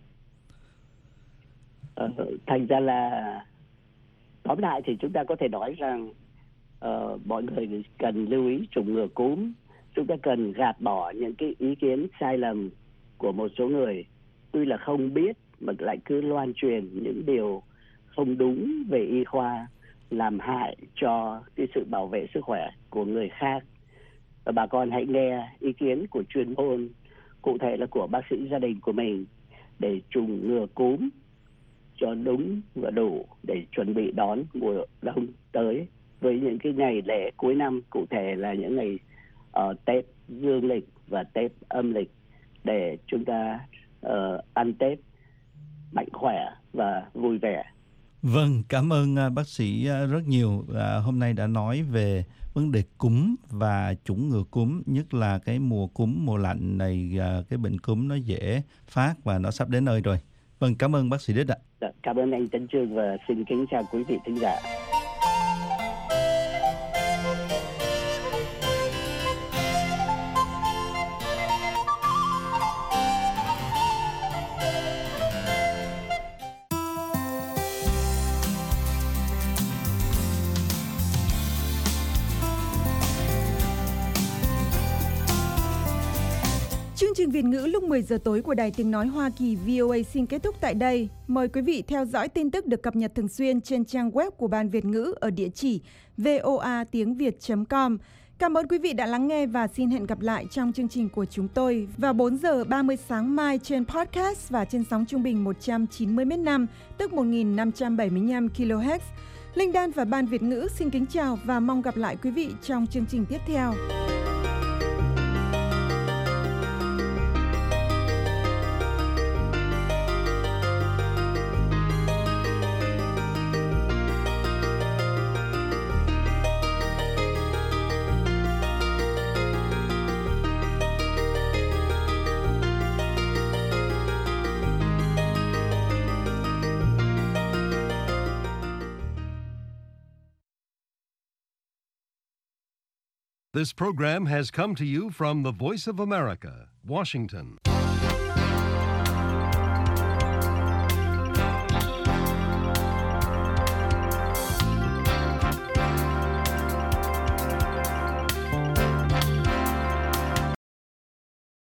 Thành ra là tóm lại thì chúng ta có thể nói rằng mọi người cần lưu ý chủng ngừa cúm. Chúng ta cần gạt bỏ những cái ý kiến sai lầm của một số người, tuy là không biết mà lại cứ loan truyền những điều không đúng về y khoa, làm hại cho cái sự bảo vệ sức khỏe của người khác. Và bà con hãy nghe ý kiến của chuyên môn, cụ thể là của bác sĩ gia đình của mình, để chủng ngừa cúm cho đúng và đủ để chuẩn bị đón mùa đông tới, với những cái ngày lễ cuối năm, cụ thể là những ngày Tết dương lịch và Tết âm lịch, để chúng ta ăn Tết mạnh khỏe và vui vẻ. Vâng, cảm ơn bác sĩ rất nhiều. Hôm nay đã nói về vấn đề cúm và chủng ngừa cúm, nhất là cái mùa cúm, mùa lạnh này, cái bệnh cúm nó dễ phát và nó sắp đến nơi rồi. Vâng, cảm ơn bác sĩ Đích ạ. Cảm ơn anh Tấn Chương và xin kính chào quý vị thính giả. Chương trình Việt ngữ lúc 10 giờ tối của Đài Tiếng Nói Hoa Kỳ VOA xin kết thúc tại đây. Mời quý vị theo dõi tin tức được cập nhật thường xuyên trên trang web của Ban Việt ngữ ở địa chỉ voatiengviet.com. Cảm ơn quý vị đã lắng nghe và xin hẹn gặp lại trong chương trình của chúng tôi vào 4 giờ 30 sáng mai trên podcast và trên sóng trung bình 190 m5, tức 1575 kHz. Linh Đan và Ban Việt ngữ xin kính chào và mong gặp lại quý vị trong chương trình tiếp theo. This program has come to you from the Voice of America, Washington.